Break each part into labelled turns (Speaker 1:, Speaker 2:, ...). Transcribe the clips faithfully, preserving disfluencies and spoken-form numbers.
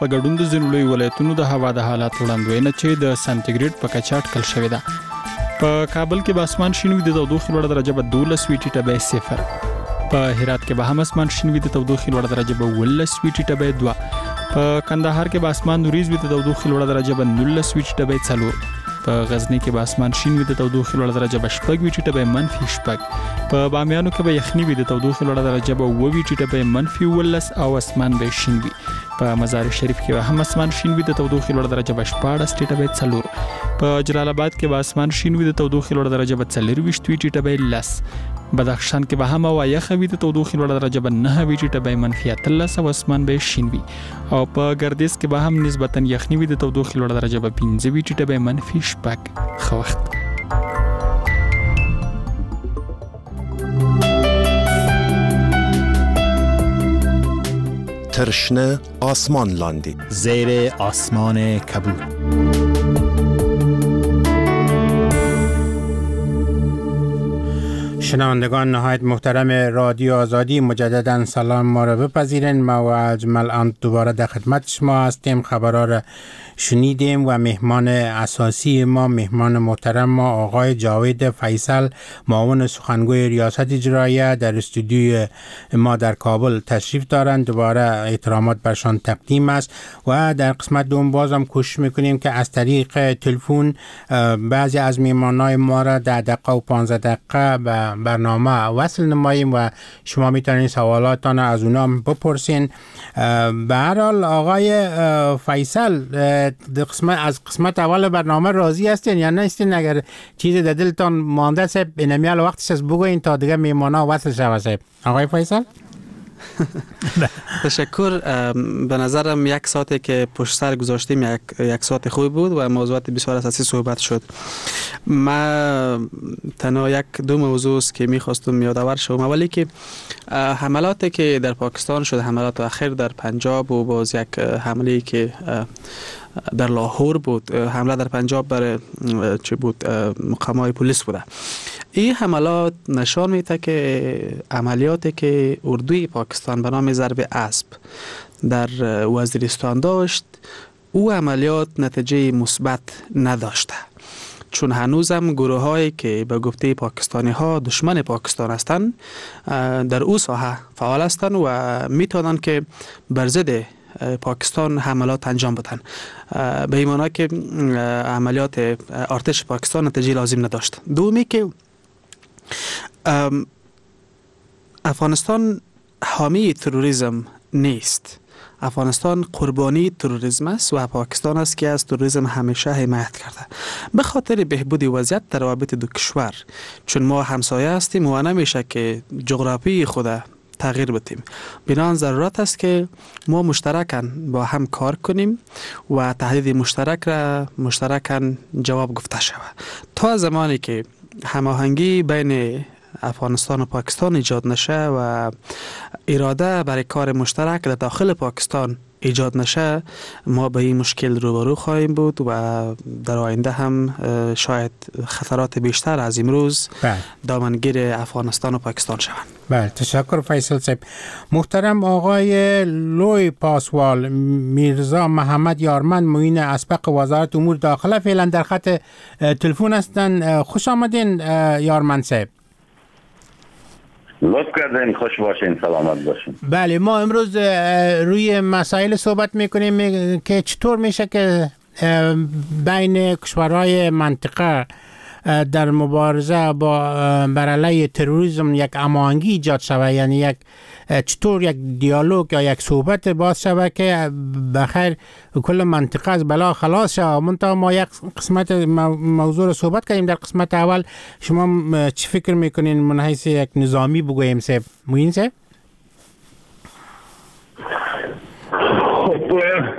Speaker 1: په ګډون د ځینو لوی ولایتونو د هوا د حالات وړاندوینه چې د سانتیګریډ په کچه اټکل شوې ده. په کابل کې به اسمان شین وي، د تودوخې لوړه درجه به دولس وي، ټیټه به صفر. په هرات کې به هم اسمان شین وي، د تودوخې لوړه درجه به ولس وي، ټیټه به دوه. په کندهار کې به اسمان وریځ وي، د تودوخې لوړه درجه به نولس وي، ټیټه به څلور. په غزنی کې به اسمان شین وي، د تودوخې لوړه درجه به شپږ وي، ټیټه به منفي شپږ. په بامیانو کې به یخني وي، د تودوخې لوړه درجه به اووه وي، ټیټه به منفي ولس او اسمان به شین وي. په مزار شریف کې به هم اسمان شین وي، د تودوخې لوړه درجه به شپاړس، ټیټه به څلور. په جلال آباد کې به اسمان شین وي، د تودوخې لوړه درجه به څلرویشت وي، ټیټه به لس. بدخشان کې به هم هوا یخه وي، د تودوخې لوړه درجه به نهه وي، ټیټه به منفي اتلس او اسمان به شین وي. او په ګردیز کې به هم نسبتا یخني وي، د تودوخې لوړه درجه به پنځه وي، ټیټه به منفي شپږ. ښه وخت.
Speaker 2: ترشنه آسمان لاندی
Speaker 3: زیر آسمان کبود.
Speaker 4: شنوندگان نهایت محترم رادیو آزادی، مجددا سلام ما را بپذیرین. ما و اجمل اند دوباره در خدمت شما هستیم. خبرها را شنیدیم و مهمان اساسی ما، مهمان محترم ما آقای جاوید فیصل، معاون سخنگوی ریاست اجراییه در استودیوی ما در کابل تشریف دارند. دوباره احترامات برشان تقدیم است و در قسمت دوم بازم کوشش میکنیم که از طریق تلفن بعضی از مهمانای ما را در دقیقه و پانزده دقیقه به برنامه وصل نماییم و شما میتونید سوالاتان از اونا بپرسین. به هر حال آقای فیصل، قسمت از قسمت اول برنامه راضی هستین یا نه هستین؟ اگر چیزی در دلتان مانده است اینمیال وقتش از بگوین تا دیگه میمانا وصل شود. آقای فیصل
Speaker 5: تشکر. به نظرم یک ساعتی که پشت سر گذاشتیم یک, یک ساعت خوبی بود و موضوعات بسیار اساسی صحبت شد. ما تنها یک دو موضوع است که میخواستم یادآور شوم. اولی که حملاتی که در پاکستان شد، حملات اخیر در پنجاب و باز یک حمله که در لاهور بود، حمله در پنجاب بر چه بود مقامات پلیس بوده. این حملات نشان میده که عملیاتی که اردوی پاکستان به نام ضرب اسب در وزیرستان داشت، او عملیات نتیجه مثبت نداشته، چون هنوزم گروه هایی که به گفته پاکستانی ها دشمن پاکستان هستند در او ساحه فعال هستند و میتونن که بر ضد پاکستان حملات انجام بدن. به این معنی که عملیات ارتش پاکستان نتیجه لازم نداشت. دومی که افغانستان حامی تروریسم نیست. افغانستان قربانی تروریسم است و پاکستان است که از تروریسم همیشه حمایت کرده به خاطر بهبود وضعیت در روابط دو کشور، چون ما همسایه هستیم و نمیشه که جغرافی خود تغییر بدیم. بنابراین ضرورت است که ما مشترکاً با هم کار کنیم و تهدید مشترک را مشترکاً جواب گفته شود. تا زمانی که هماهنگی بین افغانستان و پاکستان ایجاد نشه و اراده برای کار مشترک در داخل پاکستان ایجاد نشه، ما به این مشکل روبرو خواهیم بود و در آینده هم شاید خطرات بیشتر از امروز دامنگیر افغانستان و پاکستان شوند.
Speaker 4: بله، تشکر فیصل صاحب. محترم آقای لوی پاسوال، میرزا محمد یارمند، معین اسبق وزارت امور داخله فعلا در خط تلفن هستند. خوش آمدین یارمند صاحب.
Speaker 6: لطف کردین، خوش باشین، سلامت باشین.
Speaker 4: بله، ما امروز روی مسائل صحبت میکنیم که چطور میشه که بین کشورهای منطقه در مبارزه با بر علیه تروریسم یک هماهنگی ایجاد شود، یعنی یک چطور یک دیالوگ یا یک صحبت باز شود که بخیر کل منطقه از بلا خلاص شود. منتها ما یک قسمت موضوع رو صحبت کردیم در قسمت اول. شما چی فکر میکنین من حیث یک نظامی بگویم صاحب؟ موین صاحب؟
Speaker 6: خب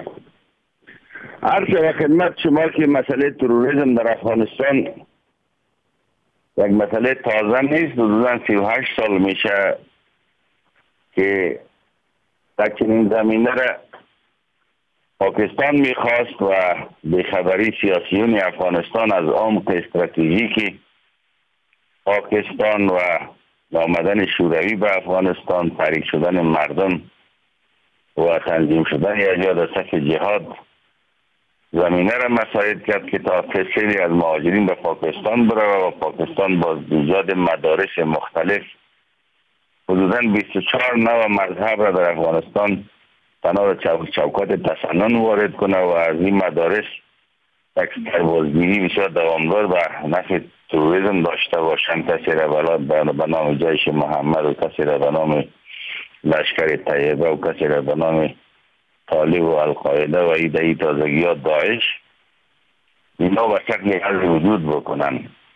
Speaker 6: عرض شود خدمت شما که مسئله تروریسم در افغانستان یک مسئله تازه نیست. حدوداً سی و هشت سال میشه که در چنین زمینه را پاکستان میخواست و بیخبری سیاسیون افغانستان از عمق استراتژیک پاکستان و آمدن شوروی به افغانستان، تحریک شدن مردم و تنظیم شدن یا جا در صف جهاد زمینه را مساعد کرد که تا سری از مهاجرین به پاکستان بره و پاکستان با ایجاد مدارس مختلف حدوداً بیست و چهار نوع مذهب را در افغانستان تنها چوکات تسنن وارد کنه و از این مدارس یک سربازگیری بسیار دوامدار و نفع تروریسم داشته باشند. کسی را به نام جیش محمد و کسی را به نام لشکر طیبه و کسی را به نام طالب و القاعده و ایده تازگیات داعش اینا به شکل حل وجود بکنن.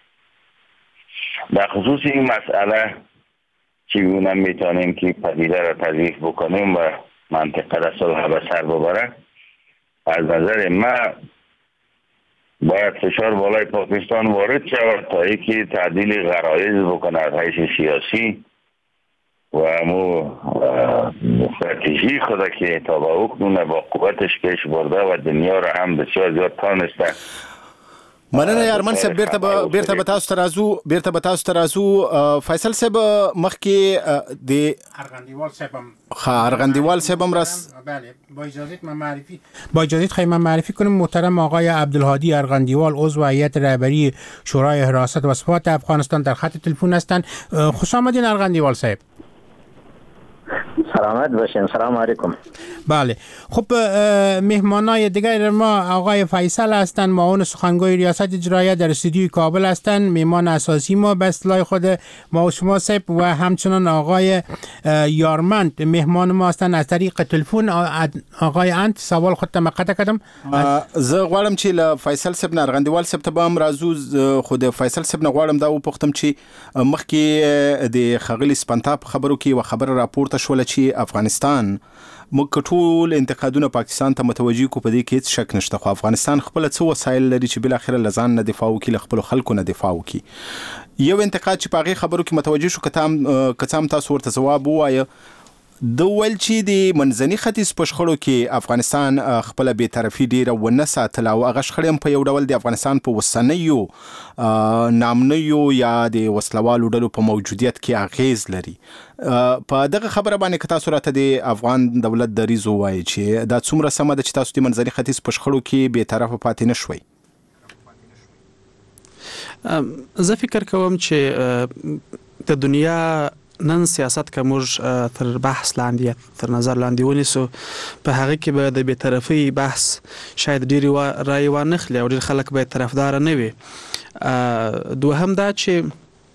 Speaker 6: در خصوص این مسئله چگونه میتونیم که پدیده را تضعیف بکنیم و منطقه را صلح به سر ببره؟ از نظر من باید فشار بالای پاکستان وارد شود تا یکی تعدیل غرایز بکنه از حیث سیاسی و امو استراتژی خود که تا با حکمونه با قوتش کش برده و دنیا را هم بسیار زیاد تانسته.
Speaker 3: مننه یارمن صاحب بیرته به بیرته به تاسو ترازو بیرته به تاسو ترازو فیصل صاحب مخکې د
Speaker 4: ارغندیوال صاحب
Speaker 3: خا ارغندیوال صاحب هم راست.
Speaker 4: بله با اجازه من معرفی با اجازه خواهیم من معرفی کنم محترم آقای عبدالهادی ارغندیوال عضو هیئت رهبری شورای حراست و ثبات افغانستان در خط تلفن هستند. خوش آمدین ارغندیوال صاحب.
Speaker 7: سلامت باشین. سلام علیکم.
Speaker 4: بله خب مهمانای دیگر ما آقای فیصل هستند، معاون سخنگوی ریاست اجراییه در استودیوی کابل هستند، مهمان اساسی ما به اصطلاح خود ما و شما صاحب، و همچنان آقای یارمند مهمان ما هستند از طریق تلفن. آقای انت سوال خودت مقطع کردم.
Speaker 3: زه غواړم چې له فیصل صاحب نه ارغندیوال صاحب ته به هم راځو. خو د فیصل صاحب نه غواړم دا وپوښتم چې مخکې د ښاغلي سپنتا په خبرو کې یوه خبره راپورته شوله چې افغانستان موږ ټول انتقادونه پاکستان ته متوجه کو، په دې کې هیڅ شک نشته، خو افغانستان خپل څه وسایل لري چې بل اخر له ځان نه دفاع وکړي، له خپل خلکو نه دفاع وکړي. یو انتقاد چې په هغې خبرو کې متوجه شو که څه هم تاسو ورته ځواب ووایه، د ویل چې د منځني ختیځ په شخړو کې افغانستان خپله بېطرفي ډېره ونه ساتله او هغه شخړې هم په یو ډول د افغانستان په اوسنیو نامنیو یا د وسلوالو ډلو په موجودیت کې اغیز لري. په دغه خبره باندې که تاسو راته د افغان دولت دریځ ووایي چې دا څومره سمه ده چې تاسو د منځني ختیځ په شخړو کې بېطرفه پاتې نه شوئ؟
Speaker 5: زه فکر کوم چې د دنیا نن سیاست که موږ تر بحث لاندې تر نظر لاندې ونیسو، په هغه کې به د بېطرفۍ بحث شاید ډېرې رایې وانخلي او ډېر خلک به طرفداره نه وي. دوهم دا چې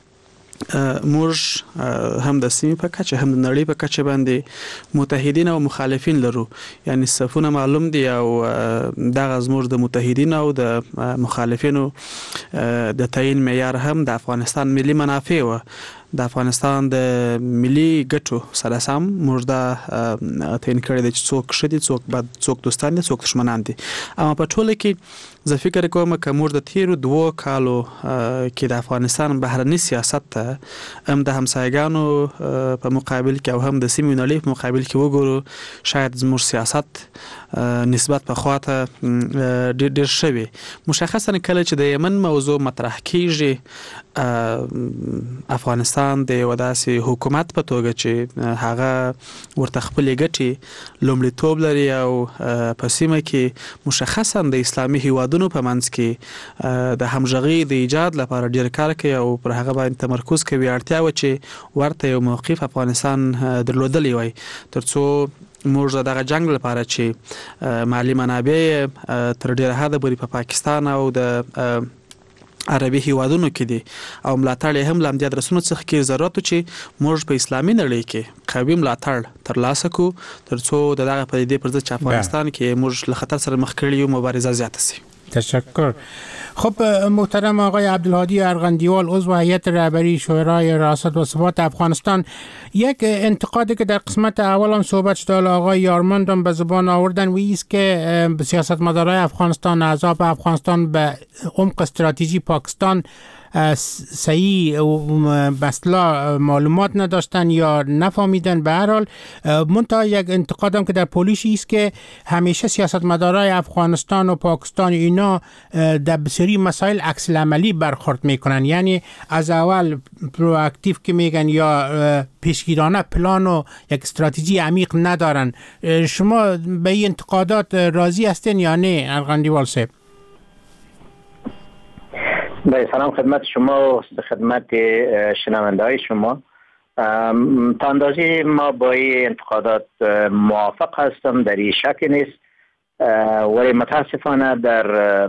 Speaker 5: موږ هم د سیمې په کچه هم د نړۍ په کچه باندې متحدین او مخالفین لرو، یعنی صفونه معلوم دي او دغه زموږ د متحدین او د مخالفینو د تعیین معیار هم د افغانستان ملي منافع و، د افغانستان د ملي ګټو سره سم موږ دا تعیین کړی دی چې څوک ښه دي، څوک بد، څوک دوستان دي، څوک دښمنان دي. اما په ټوله کې زه فکر کوم که موږ د تیرو دوو کالو کې د افغانستان بهرني سیاست ته هم د همسایګانو په مقابل کې او هم د سیمې نړۍ په مقابل کې وګورو، شاید زموږ سیاست نسبت په خواته ډېر ډېر ښه وي. مشخصا کله چې د یمن موضوع مطرح کیږي، افغانستان د یو داسې حکومت په توګه چې هغه ورته خپلې ګټې لومړیتوب لري او په سیمه کې مشخصا د اسلامي هیوادونو په منځ کې د همغږۍ د ایجاد لپاره ډېر کار کوي او پر هغه باندې تمرکز کوي. اړتیا وه چې ورته یو موقف افغانستان درلودلی وای تر څو موږ دغه جنگ لپاره چې مالی منابع تر ډېره حده پورې په پاکستان او د عربي هیوادونو کې دي او ملاتړ یې هم له همدې ادرسونو څخه کې ضرورت و چې موږ په اسلامي نړۍ کې قوي ملاتړ ترلاسه کړو تر څو د دغه پدیدې پر ضد چې افغانستان کې موږ له خطر سره مخ کړي یو مبارزه زیاته شي.
Speaker 4: تشکر. خب محترم آقای عبدالهادی ارغندیوال عضو هیئت رهبری شورای ریاست و ثبات افغانستان، یک انتقادی که در قسمت اول هم صحبت شد آقای یارمند هم به زبان آوردن و ایست که سیاستمدارای افغانستان، احزاب افغانستان به عمق استراتژی پاکستان صحیح مثلا معلومات نداشتن یا نفهمیدن. به هر حال منتها یک انتقادم که در پولیس است که همیشه سیاستمدارای افغانستان و پاکستان اینا در بسیاری مسائل عکس العملی برخورد میکنن، یعنی از اول پرواکتیو که میگن یا پیشگیرانه پلان و یک استراتژی عمیق ندارن. شما به این انتقادات راضی هستین یا نه ارغندیوال صاحب؟
Speaker 7: با سلام خدمت شما و خدمت شنونده های شما. تا اندازه ما با این انتقادات موافق هستم، در این شک نیست، ولی متاسفانه در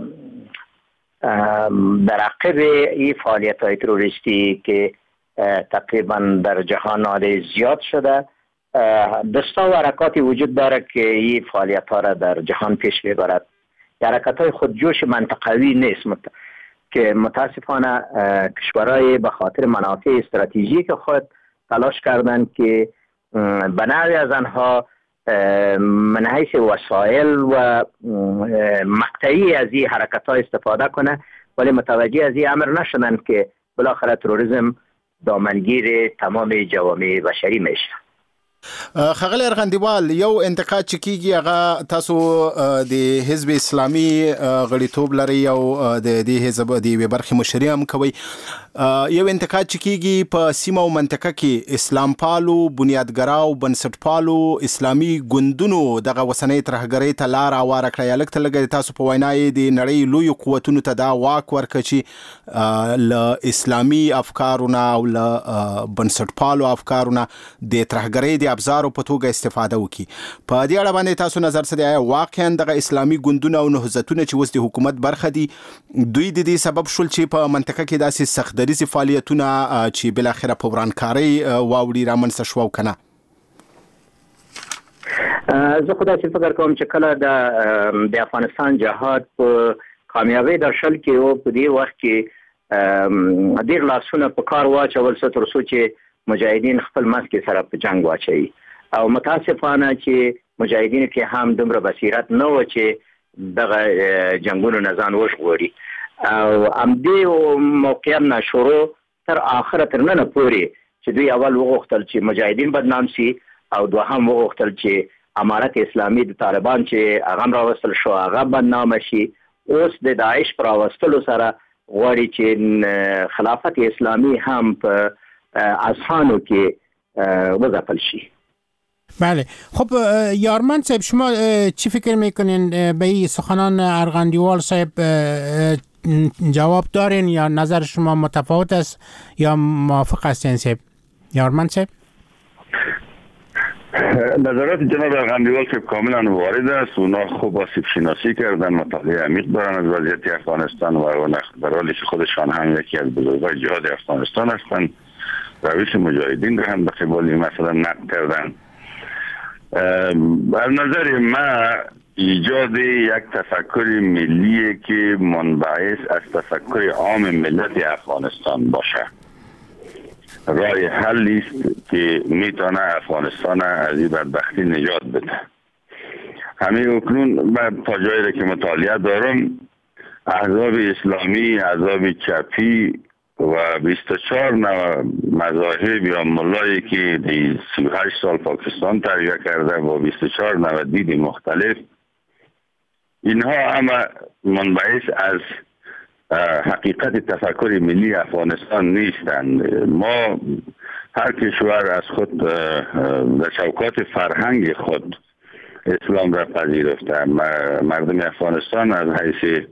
Speaker 7: در عقب این فعالیت های تروریستی که تقریبا در جهان عالی زیاد شده، دستا و حرکاتی وجود داره که این فعالیت ها را در جهان پیش ببرد. حرکت های خودجوش منطقوی نیست مت... که متاسفانه کشورهای به خاطر منافع استراتژیک خود تلاش کردند که به نحوی از آنها من حیث وسایل و مقطعی از این حرکت ها استفاده کنه، ولی متوجه از این امر نشدند که بالاخره تروریسم دامنگیر تمام جوامع بشری میشه.
Speaker 3: خغل ارغندیوال، یو انتقاد چې کیږي هغه تاسو د حزب اسلامي غړیتوب لري او د دې حزب د یوې برخې مشري هم کوي. یو انتقاد چې کیږي په سیمه او منطقه کې اسلام پالو، بنیادګرا او بنسټپالو اسلامي ګوندونو دغه وسنۍ ترهګرۍ ته لار هواره کړې. لکه لږ تاسو په وینا یې د نړۍ لوی قوتونو ته دا واک ورکړ چې له اسلامي افکارونه او له بنسټپالو افکارونه د ترهګرۍ د ابزارو په توګه استفاده وکړي. په دې اړه باندې تاسو نظر څه دی؟ آیا واقعا دغه اسلامي ګوندونه او نهضتونه چې اوس د حکومت برخه دي، دوی د دې سبب شول چې په منطقه کې داسې سختدریزي فعالیتونه چې بالاخره په ورانکارۍ واوړي رامنځته شو او کنه؟
Speaker 7: زه خو داسې فکر کوم چې کله د د افغانستان جهاد په کامیابی در شل کې او په دې وخت کې ډېر لاسونه په کار واچول څه تر څو چې مجاهدین خپل منځ کې سره په جنگ واچوي، او متاسفانه چې مجاهدین کې هم دومره بصیرت نه و چې دغه جنگونو نه ځان وژغوري، او همدې موقع نه شروع تر آخره تر ننه پورې چې دوی اول وغوښتل چې مجاهدین بدنام سي، او دوهم وغوښتل چې امارت اسلامي د طالبان چې هغه هم راوستل شو هغه بدنام شي. اوس د داعش پر راوستلو سره غواړي چې خلافت اسلامي هم په اذهانو کې وځپل شي.
Speaker 4: بله، خب یارمند صاحب، شما چی فکر میکنین به این سخنان ارغندیوال صاحب؟ جواب دارین یا نظر شما متفاوت است یا موافق هستین صاحب؟ یارمند صاحب؟
Speaker 6: نظرات جناب ارغندیوال صاحب کاملا وارد است. اونا خوب آسیب شناسی کردن، مطالعه عمیق دارن از وضعیت افغانستان و در حالی که خودشان هم یکی از بزرگای جهاد افغانستان هستند، روش مجاهدین رو هم به قبال مثلا نقد کردن. از نظر ما ایجاد یک تفکر ملی که منبعث از تفکر عام ملت افغانستان باشه راه حلی است که میتونه افغانستان از این بدبختی نجات بده. همین اکنون من تا جایی که مطالعه دارم، احزاب اسلامی، احزاب چپی و بیست و چهار نوع مذاهب یا ملایی که دی سی و هشت سال پاکستان تربیه کرده با بیست و چهار نوع دید مختلف، اینها همه منبعث از حقیقت تفکر ملی افغانستان نیستند. ما هر کشور از خود در چوکات فرهنگ خود اسلام را پذیرفته. مردم افغانستان از حیث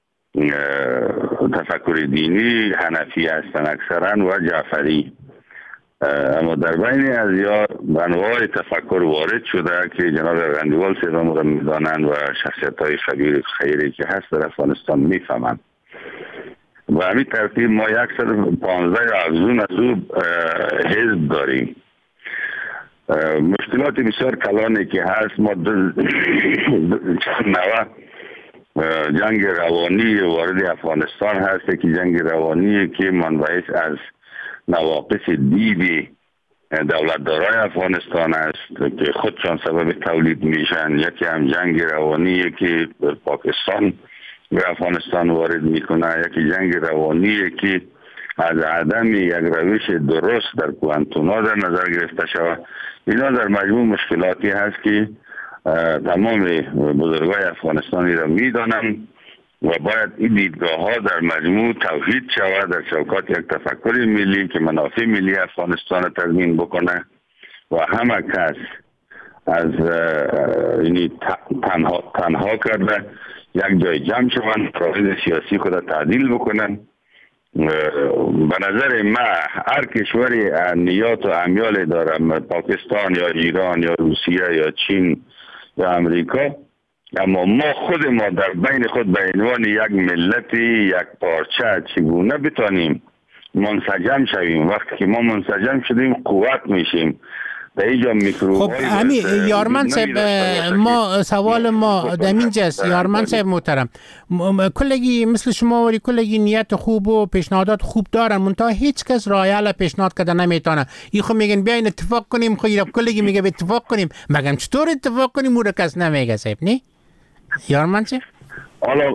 Speaker 6: تفکر دینی حنفی هستند اکثرا و جعفری، اما در بین از یا انواع تفکر وارد شده که جناب ارغندیوال صاحب را میدانند و شخصیت های خبیر خیری که هست در افغانستان میفهمند. و همین ترتیب ما صد و پانزده افزون از او حزب داریم. مشکلات بسیار کلانی که هست، ما چند نوع جنگ روانی وارد افغانستان هست که جنگ روانی که منبعث از نواقص دید دولتدارای افغانستان است که خودشان سبب تولید میشن. یکی هم جنگ روانی که پاکستان به افغانستان وارد میکنه، یکی جنگ روانی که از عدم یک روش درست در پوانتونا در نظر گرفته شود. اینا در مجموع مشکلاتی هست که تمام بزرگای افغانستانی را میدانم و باید این دیدگاه ها در مجموع توحید شود در چوکات یک تفکر ملی که منافع ملی افغانستان را تضمین بکنه و همه کس از اینی تنها, تنها کرده یک جای جمع شوند، فرایض سیاسی خود تعدیل بکنن. به نظر ما هر کشوری نیات و امیال داره، پاکستان یا ایران یا روسیه یا چین یا امریکا، اما ما خود ما در بین خود به عنوان یک ملتی، یک پارچه چگونه بتانیم منسجم شویم؟ وقتی که ما منسجم شدیم قوت میشیم.
Speaker 4: خب همین یارمن صاحب، ما سوال ما دمینجاست. یارمن صاحب محترم، کلگی مثل شما ولی کلگی نیت خوب و پیشنهادات خوب دارن، منتها هیچ کس رایل پیشنهاد کرده نمیتونه. این خب میگن بیاین اتفاق کنیم، خب کلگی میگه اتفاق کنیم، مگم چطور اتفاق کنیم اون کس نمیگه صاحب. نه یارمن صاحب،
Speaker 6: حالا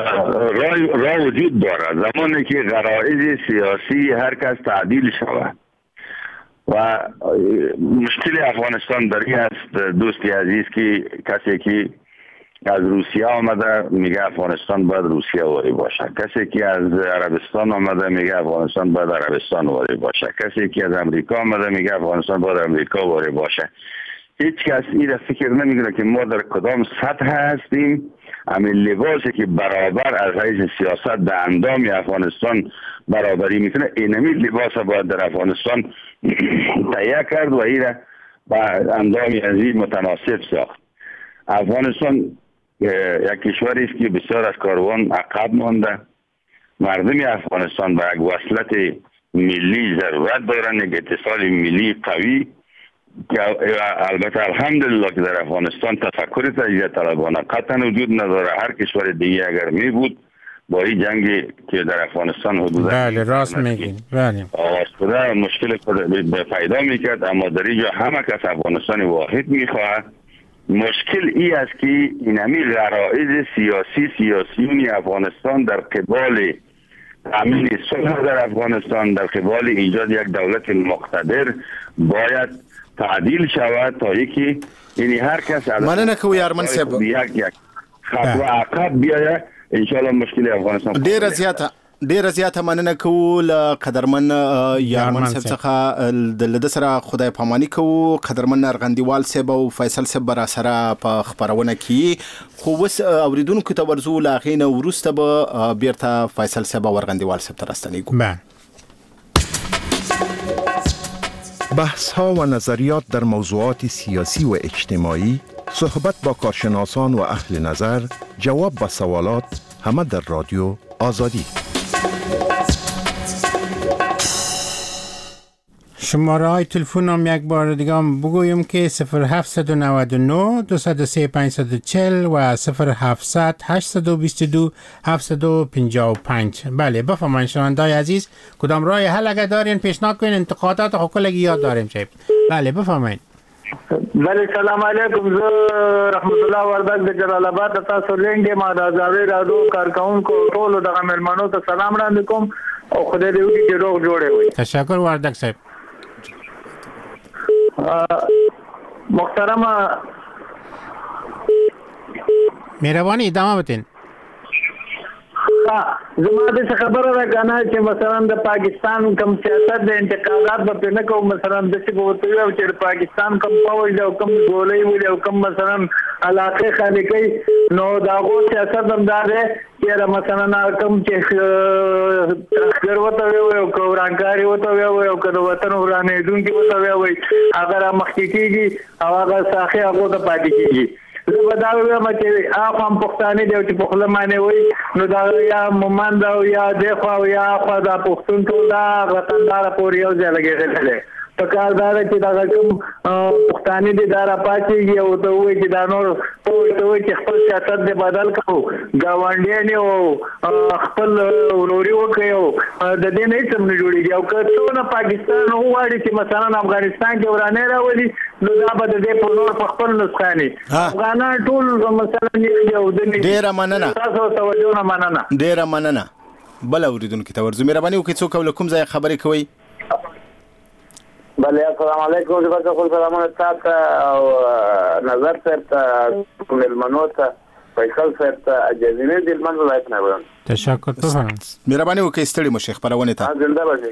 Speaker 6: راه وجود داره زمانی که غرایز سیاسی هر کس تعدیل شود و مشکل افغانستان در این است دوستی عزیز که کسی که از روسیه آمده میگه افغانستان باید روسیه واری باشه، کسی که از عربستان آمده میگه افغانستان باید عربستان واری باشه، کسی که از امریکا آمده میگه افغانستان باید امریکا واری باشه. هیچ کس این را فکر نمیکنه که ما در کدام سطح هستیم. همین لباسی که برابر از حیث سیاست در اندام افغانستان برابری میکنه، اینمی لباس باید در افغانستان تهیه کرد و این را با اندام ازی متناسب ساخت. افغانستان یک کشوری است که بسیار از کاروان عقب مانده. مردم افغانستان به یک وصلت ملی ضرورت دارند، یک اتصال ملی قوی که البته الحمدلله که در افغانستان تفکر تجزیه طلبانه قطعا وجود نداره. هر کشور دیگه اگر می بود با این جنگی که در افغانستان حدود
Speaker 4: بله راست میگین بله
Speaker 6: آغاز شده مشکل پیدا میکرد، اما در اینجا همه کس افغانستان واحد میخواهد. مشکل ای است که اینمی غرایز سیاسی سیاسیون افغانستان در قبال تامین صلح در افغانستان، در قبال ایجاد یک دولت مقتدر باید تعدیل شود تا یکی یعنی هر کس
Speaker 3: مننه که یارمن صاحب
Speaker 6: یک یک خطوه عقب بیایه انشاءالله مشکل افغانستان
Speaker 3: ډیر زیاته ډیر زیاته مننه کول قدرمن یارمن صاحب څخه د لد سره خدای پامانی کو قدرمن ارغندیوال صاحب او فیصل صاحب برا سره په خبرونه کې خو وس اوریدونکو ته ورزو لاغینه ورسته به بیرته فیصل صاحب او ارغندیوال صاحب ترستنی کو.
Speaker 2: بحث ها و نظریات در موضوعات سیاسی و اجتماعی، صحبت با کارشناسان و اهل نظر، جواب به سوالات، همه در رادیو آزادی.
Speaker 4: شماره های تلفن هم یک بار دیگه هم بگویم که صفر هفت نه نه دو صفر سه پنج چهار صفر و صفر هفت هشت دو دو هفت پنج پنج. بله بفرمایید شنونده‌های عزیز، کدام راه حل اگر دارین پیشنهاد کنین، انتقادات خو کلگی یاد داریم شاید. بله بفرمایید.
Speaker 8: بله سلام علیکم، زه رحمت الله وردګ د جلال آباد تاسو لنګ ما د ازاوی رادو کارکونکو ټول د ملمنو ته سلام وړاندې کوم او خدای دې وکړي چې روغ جوړه وي.
Speaker 4: تشکر وردګ صاحب.
Speaker 8: محترم
Speaker 4: مهربانی ادامه بدین.
Speaker 8: زما د خبره را کنه چې مثلا د پاکستان کوم سیاست د انتقادات په نه کوم، مثلا د څه کوته یو چې پاکستان کوم پاوې او کوم ګولې وي او کوم مثلا علاقه خالقي نو دا غو سیاست هم دا ده چې مثلا کوم چې تخیر وته وي او کورانکاری وته وي او کله وطن ورانه دونکي وته وي اگر مخکېږي او هغه ساخه هغه د پاتې کیږي. زه دا وایم چې اپ هم پښتانه دی چې په خپل معنی وي نو دا یا مومند او یا دغه او یا خو دا پښتون ټول دا وطندار پورې یو ځای لګیدل دي. په کار دا چې دا کوم پښتانه دي دا را پاتې یو ته وي چې دا نور ته وي چې خپل سیاست دې بدل کړو، گاونډیان او خپل وروري وکړو، د دې نه څه نه جوړیږي. او که څونه پاکستان وغواړي چې مثلا افغانستان کې ورانه راولي نو دا به د دې په نور په خپل نسخاني افغانان ټول مثلا یو د
Speaker 3: ډیر مننه،
Speaker 8: تاسو توجه نه مننه،
Speaker 3: ډیر مننه. بل اوریدونکو ته ورزو مهرباني وکړئ څوک او کوم ځای خبرې کوي؟
Speaker 9: بله السلام علیکم زه تاسو خپل سلامونه تاسو او نظر ته ملمنو ته فیصل صاحب ته اجازه دې منځ راځي نه ورم
Speaker 4: تشکر بفرمایئ
Speaker 3: مهرباني وکړئ ستړي مشه خبرونه ته
Speaker 9: زنده باشئ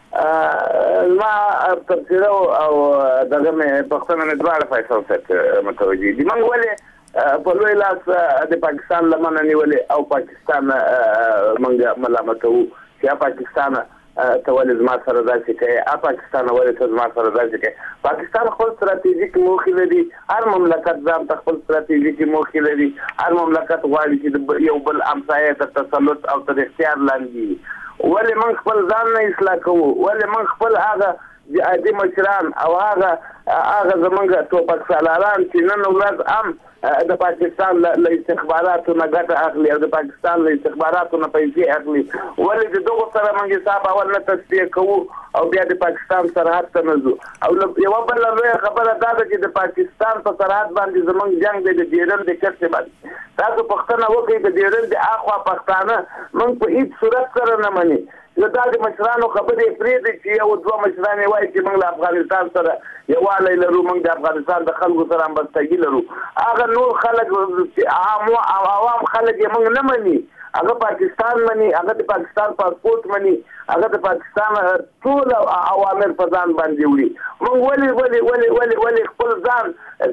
Speaker 9: ما تفسیر او دغه مې پښتنه نه دواړه فیصل صاحب متوجي دي موږ ولې په لوی لاس د پاکستان لمنه نیولې او پاکستان موږ ملامتو چې پاکستان ته ولې زما سره داسې کوي ا پاکستان ولې ته زما سره داسې کوي پاکستان خپل ستراتیژیک موخې لري هر مملکت ځان ته خپل ستراتیژیک موخې لري هر مملکت غواړي چې یو بل همسایه ته تسلط او تر اختیار لاندې ولې موږ خپل ځان نه اصلاح کوو ولې موږ خپل هغه د مشران او هغه هغه زمونږ ټوپک سالاران چې نن ورځ هم د پاکستان له استخباراتو نه ګټه اخلي او د پاکستان له استخباراتو نه پیسې اخلي ولې د دغو سره موږ حساب اول نه تصفیه کوو او بیا د پاکستان سرحد ته نه ځو او یوه بله لویه خبره دا ده چې د پاکستان په سرحد باندې زموږ جنګ دی د ډیرن د کرښې باندې تاسو پوښتنه وکړئ د ډیرن د اخوا پښتانه موږ په هېڅ صورت سره نه مني زه دا د مشرانو خبرې پرېږدئ چې یو دوه مشران یې وایي چې موږ له افغانستان سره یووالی لرو موږ د افغانستان د خلکو سره همبستګي لرو هغه نور خلک چې عوام خلک یې موږ نه مني هغه پاکستان مني هغه د پاکستان پاسپورت مني هغه د پاکستان ټول اوامر په ځان باندې وړي موږ ولې ولې ولې ولې ولې خپل ځان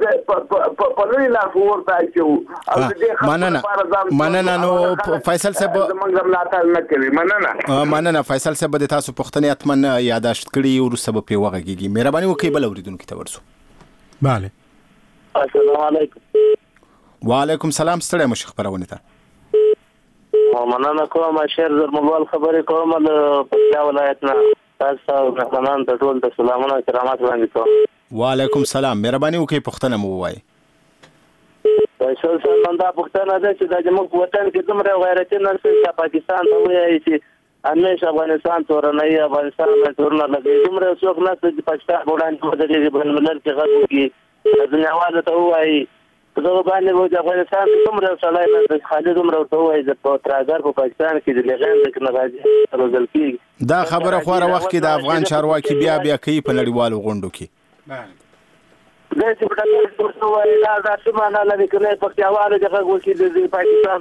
Speaker 9: په لوی لاس ورته اچوو او د دې
Speaker 3: مننه مننه نو فیصل صاحب
Speaker 9: موږ ملاتړ نه کوي مننه
Speaker 3: مننه فیصل صاحب د تاسو پوښتنې اتمن یاداشت کړي وروسته به پرې وغږیږي مهرباني وکړئ بل اوریدونکو ته ورسو
Speaker 4: بله
Speaker 9: السلام علیکم
Speaker 3: وعلیکم سلام ستړی مشه خبرونه ته
Speaker 9: مننه کوم شهر زرمګوال خبرې کوم له پکتیا ولایت نه تاسو مهمانان ته ټول د سلامونه کرامات وړاندې کوم
Speaker 3: وعلیکم سلام مهرباني وکړئ پوښتنه مو ووایئ
Speaker 9: فیصل صاحب دا پوښتنه ده چې د زموږ وطن کې دومره غیرتي نرسي چې پاکستان ته وایي چې همیشه افغانستان تورنۍ افغانستان تورنه لګي دومره څوک نشته چې پاکستان وړاندې ودرېږي بل ملل کې غږ وکړي دنیاواله ته وایي په دغه باندې وو د افغانستان دومره سړی نه خالد دومره ورته وایي د تراګر په پاکستان کې د لغین د نغازي روزل کېږي
Speaker 3: دا خبره خواره وخت کې د افغان چارواکي بیا بیا کوي په نړیوالو غونډو کې
Speaker 9: دا چې په تاسو وایي دا د سیمانه لري کله پکتیاواله د غږ وکړي د پاکستان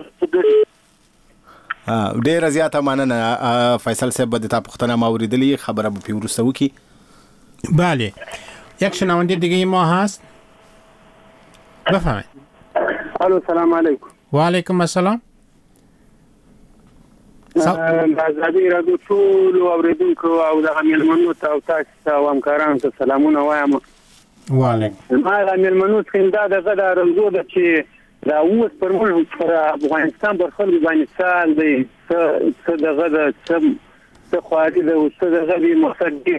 Speaker 3: ها ډیر زیاته مننه فیصل صاحب د تا پوښتنه ما اوریدلې خبره به پیورسته وکي
Speaker 4: بله یک شنونده دیگه ما هست بفرمایید
Speaker 8: الو سلام علیکم
Speaker 4: و علیکم السلام
Speaker 8: آزادي رادیو ټول اوریدونکو او د ملمنو ته او تاسو ته او همکارانو ته سلامونه وایم
Speaker 4: وعلیکم
Speaker 8: ما د ملمنو څخه دا دغه د رمزو د چې دا اوس پر موږ پر افغانستان پر خلکو باندې سال دی څه دغه د څه څه خواري د څه دغه د مقصد دی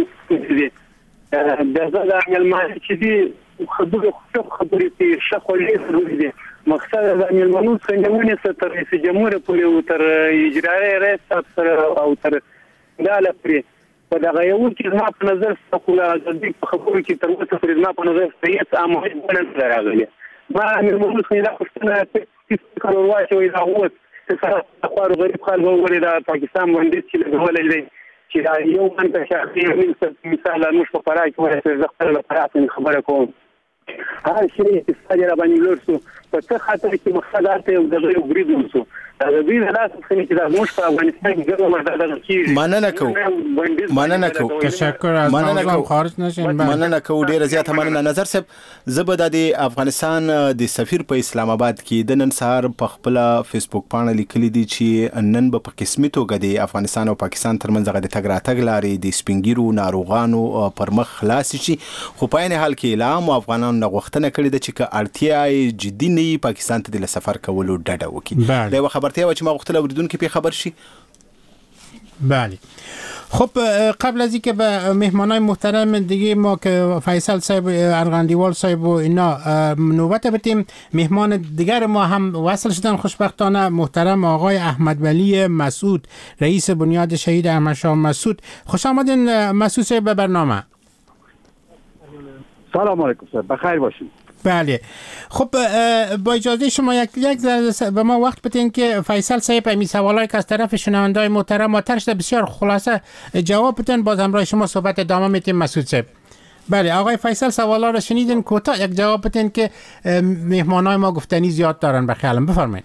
Speaker 8: دغه د ملمنو چې دی خبرې خبرې په شخولې ضروري دي مقصد د ملمنو څنګه ونی ستر رئیس جمهور پورې او تر اجرایي رئیس او تر داله پرې په دغه یو چې ما په نظر څخه د دې خبرو کې تر اوسه پرې ما په نظر سیاست عامه نه راغلی ما ملمنو څنګه دا پښتنه چې کارو واچوي دا اوس څه خبر غریب خلک وګوري دا پاکستان باندې چې ولې دی چې دا یو منځ شخصي مثال موږ په پرای کې ورته ځخر لپاره خبره کوم هر شي چې ساجره باندې لورسو په څه خاطر چې مخالفت او د غیر بریدو سو دا د دې لاس څخه چې دا موږ په افغانستان کې ګرځو مرده کې
Speaker 3: مننه کوم مننه کوم
Speaker 4: تشکر از نظام خارج نشین
Speaker 3: مننه کوم ډیر زیاته مننه نظر صاحب زبد د افغانستان د سفیر په اسلام آباد کې د نن سهار په خپل فیسبوک باندې لیکلي دي چې نن به په قسمي توګه د افغانستان او پاکستان ترمنځ د تګ راتګ لارې د سپینګیرو ناروغانو پر مخ خلاص شي خو په عین حال کې اعلام او افغانانو غوښتنه کړې ده چې اړتیا جدي نه پاکستان ته د سفر کولو ډډه وکړي دا یو خبرتیا و چې ما غوښتل اوریدونکو په خبر شي
Speaker 4: بله خب قبل از اینکه به مهمانای محترم دیگه ما که فیصل صاحب ارغندیوال صاحب و اینا نوبت بدیم مهمان دیگر ما هم وصل شدن خوشبختانه محترم آقای احمد ولی مسعود رئیس بنیاد شهید احمد شاه مسعود خوش آمدین مسعود صاحب به برنامه
Speaker 10: سلام علیکم صاحب بخیر باشید
Speaker 4: بله. خب با اجازه شما یک یک به ما وقت بدین که فیصل صاحب این سوالایی که از طرف شنونده‌های محترم مطرح شده بسیار خلاصه جواب بدن، باز همراه شما صحبت ادامه میدیم مسعود صاحب. بله آقای فیصل سوالا رو شنیدین، کوتاه یک جواب بدین که مهمانای ما گفتنی زیاد دارن به خیالم. بفرمایید.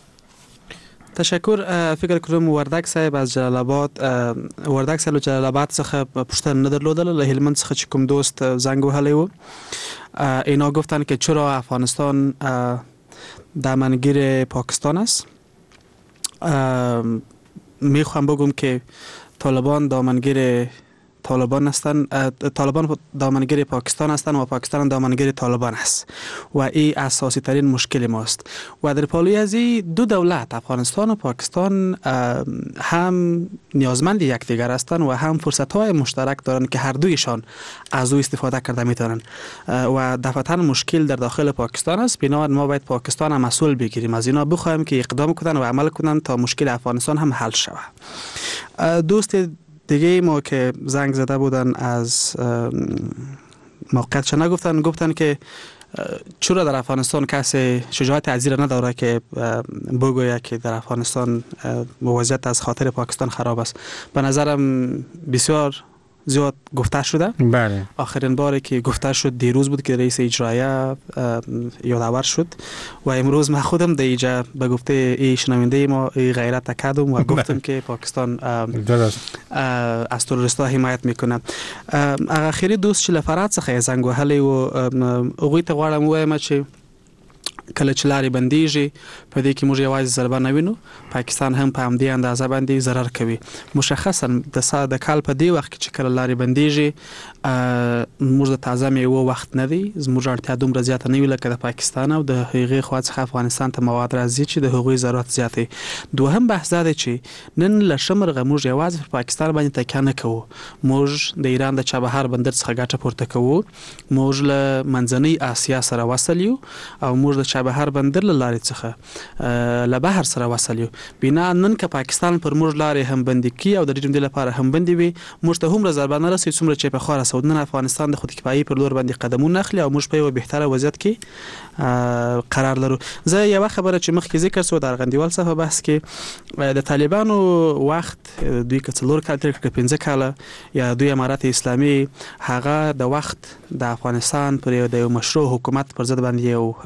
Speaker 5: تشکر. فکر کنم وردک صاحب از جلال آباد وردک صاحب جلال آباد څخه پوښتنه نه درلودله، له هلمند څخه چې کوم دوست زنګ وهلی و، اینا گفتن که چرا افغانستان دامنگیر پاکستان است. میخوام بگم که طالبان دامنگیر طالبان هستند، طالبان دامنگیر پاکستان هستند و پاکستان دامنگیر طالبان است و این اساسی ترین مشکل ماست. و در پالوی از این دو دولت افغانستان و پاکستان هم نیازمند یکدیگر هستند و هم فرصت های مشترک دارند که هر دویشان از او استفاده کرده میتونن و دفعتا مشکل در داخل پاکستان است. بنابراین ما باید پاکستان هم مسئول بگیریم، از اینا بخوایم که اقدام کنن و عمل کنن تا مشکل افغانستان هم حل شود. دوست دیگه ما که زنگ زده بودن از موقعیتش نگفتن، گفتن که چرا در افغانستان کسی شجاعت ازیر نداره که بگوید که در افغانستان وضعیت از خاطر پاکستان خراب است. به نظرم بسیار زیاد گفته شده.
Speaker 4: بله.
Speaker 5: آخرین باری که گفته شد دیروز بود که رئیس اجرایه یادآور شد و امروز من خودم در اینجا به گفته ای شنونده ما ای غیرت کردم و گفتم که پاکستان از تروریستا حمایت میکنه. آخری دوست چې لفرات څخه زنګ وهلی و هغوی ته غواړم ووایم چې کله چې لارې بندیږي په دې کې موږ یوازې ضربه نه وینو، پاکستان هم په همدې اندازه باندې ضرر کوي. مشخصا د د کال په دې وخت کې چې کله لارې بندیږي موږ د تازه میوو وخت نه دی، زموږ اړتیا دومره زیاته نه وي لکه د پاکستان او د هغې خوا څخه افغانستان ته مواد راځي چې د هغوی ضرورت زیات دی. دوهم بحث دا دی چې نن له ښه مرغه موږ یوازې په پاکستان باندې تکیه نه کوو، موږ د ایران د چابهار بندر څخه ګټه پورته کوو، موږ له منځنۍ اسیا سره وصل یو او موږ د چابهار بندر له لارې څخه له بحر سره وصل یو. بنا نن که پاکستان پر موږ لارې هم بندي کړي او د دې لپاره هم بندي وي، موږ ته هومره ضربه نه رسي څومره چې پخوا رسول. نن افغانستان د خودکفایي پر لور باندې قدمونه اخلي او موږ په یو بهتره وضعیت کې قرار لرو. زه یو خبره چې مخکې ذکر شو د ارغندیوال صاحب بحث کې د طالبانو وخت دوی که څلور کال تیر کړ پنځه کاله یا دوی امارات اسلامي هغه د وخت د افغانستان پر د یو مشروع حکومت پر ضد باندې یو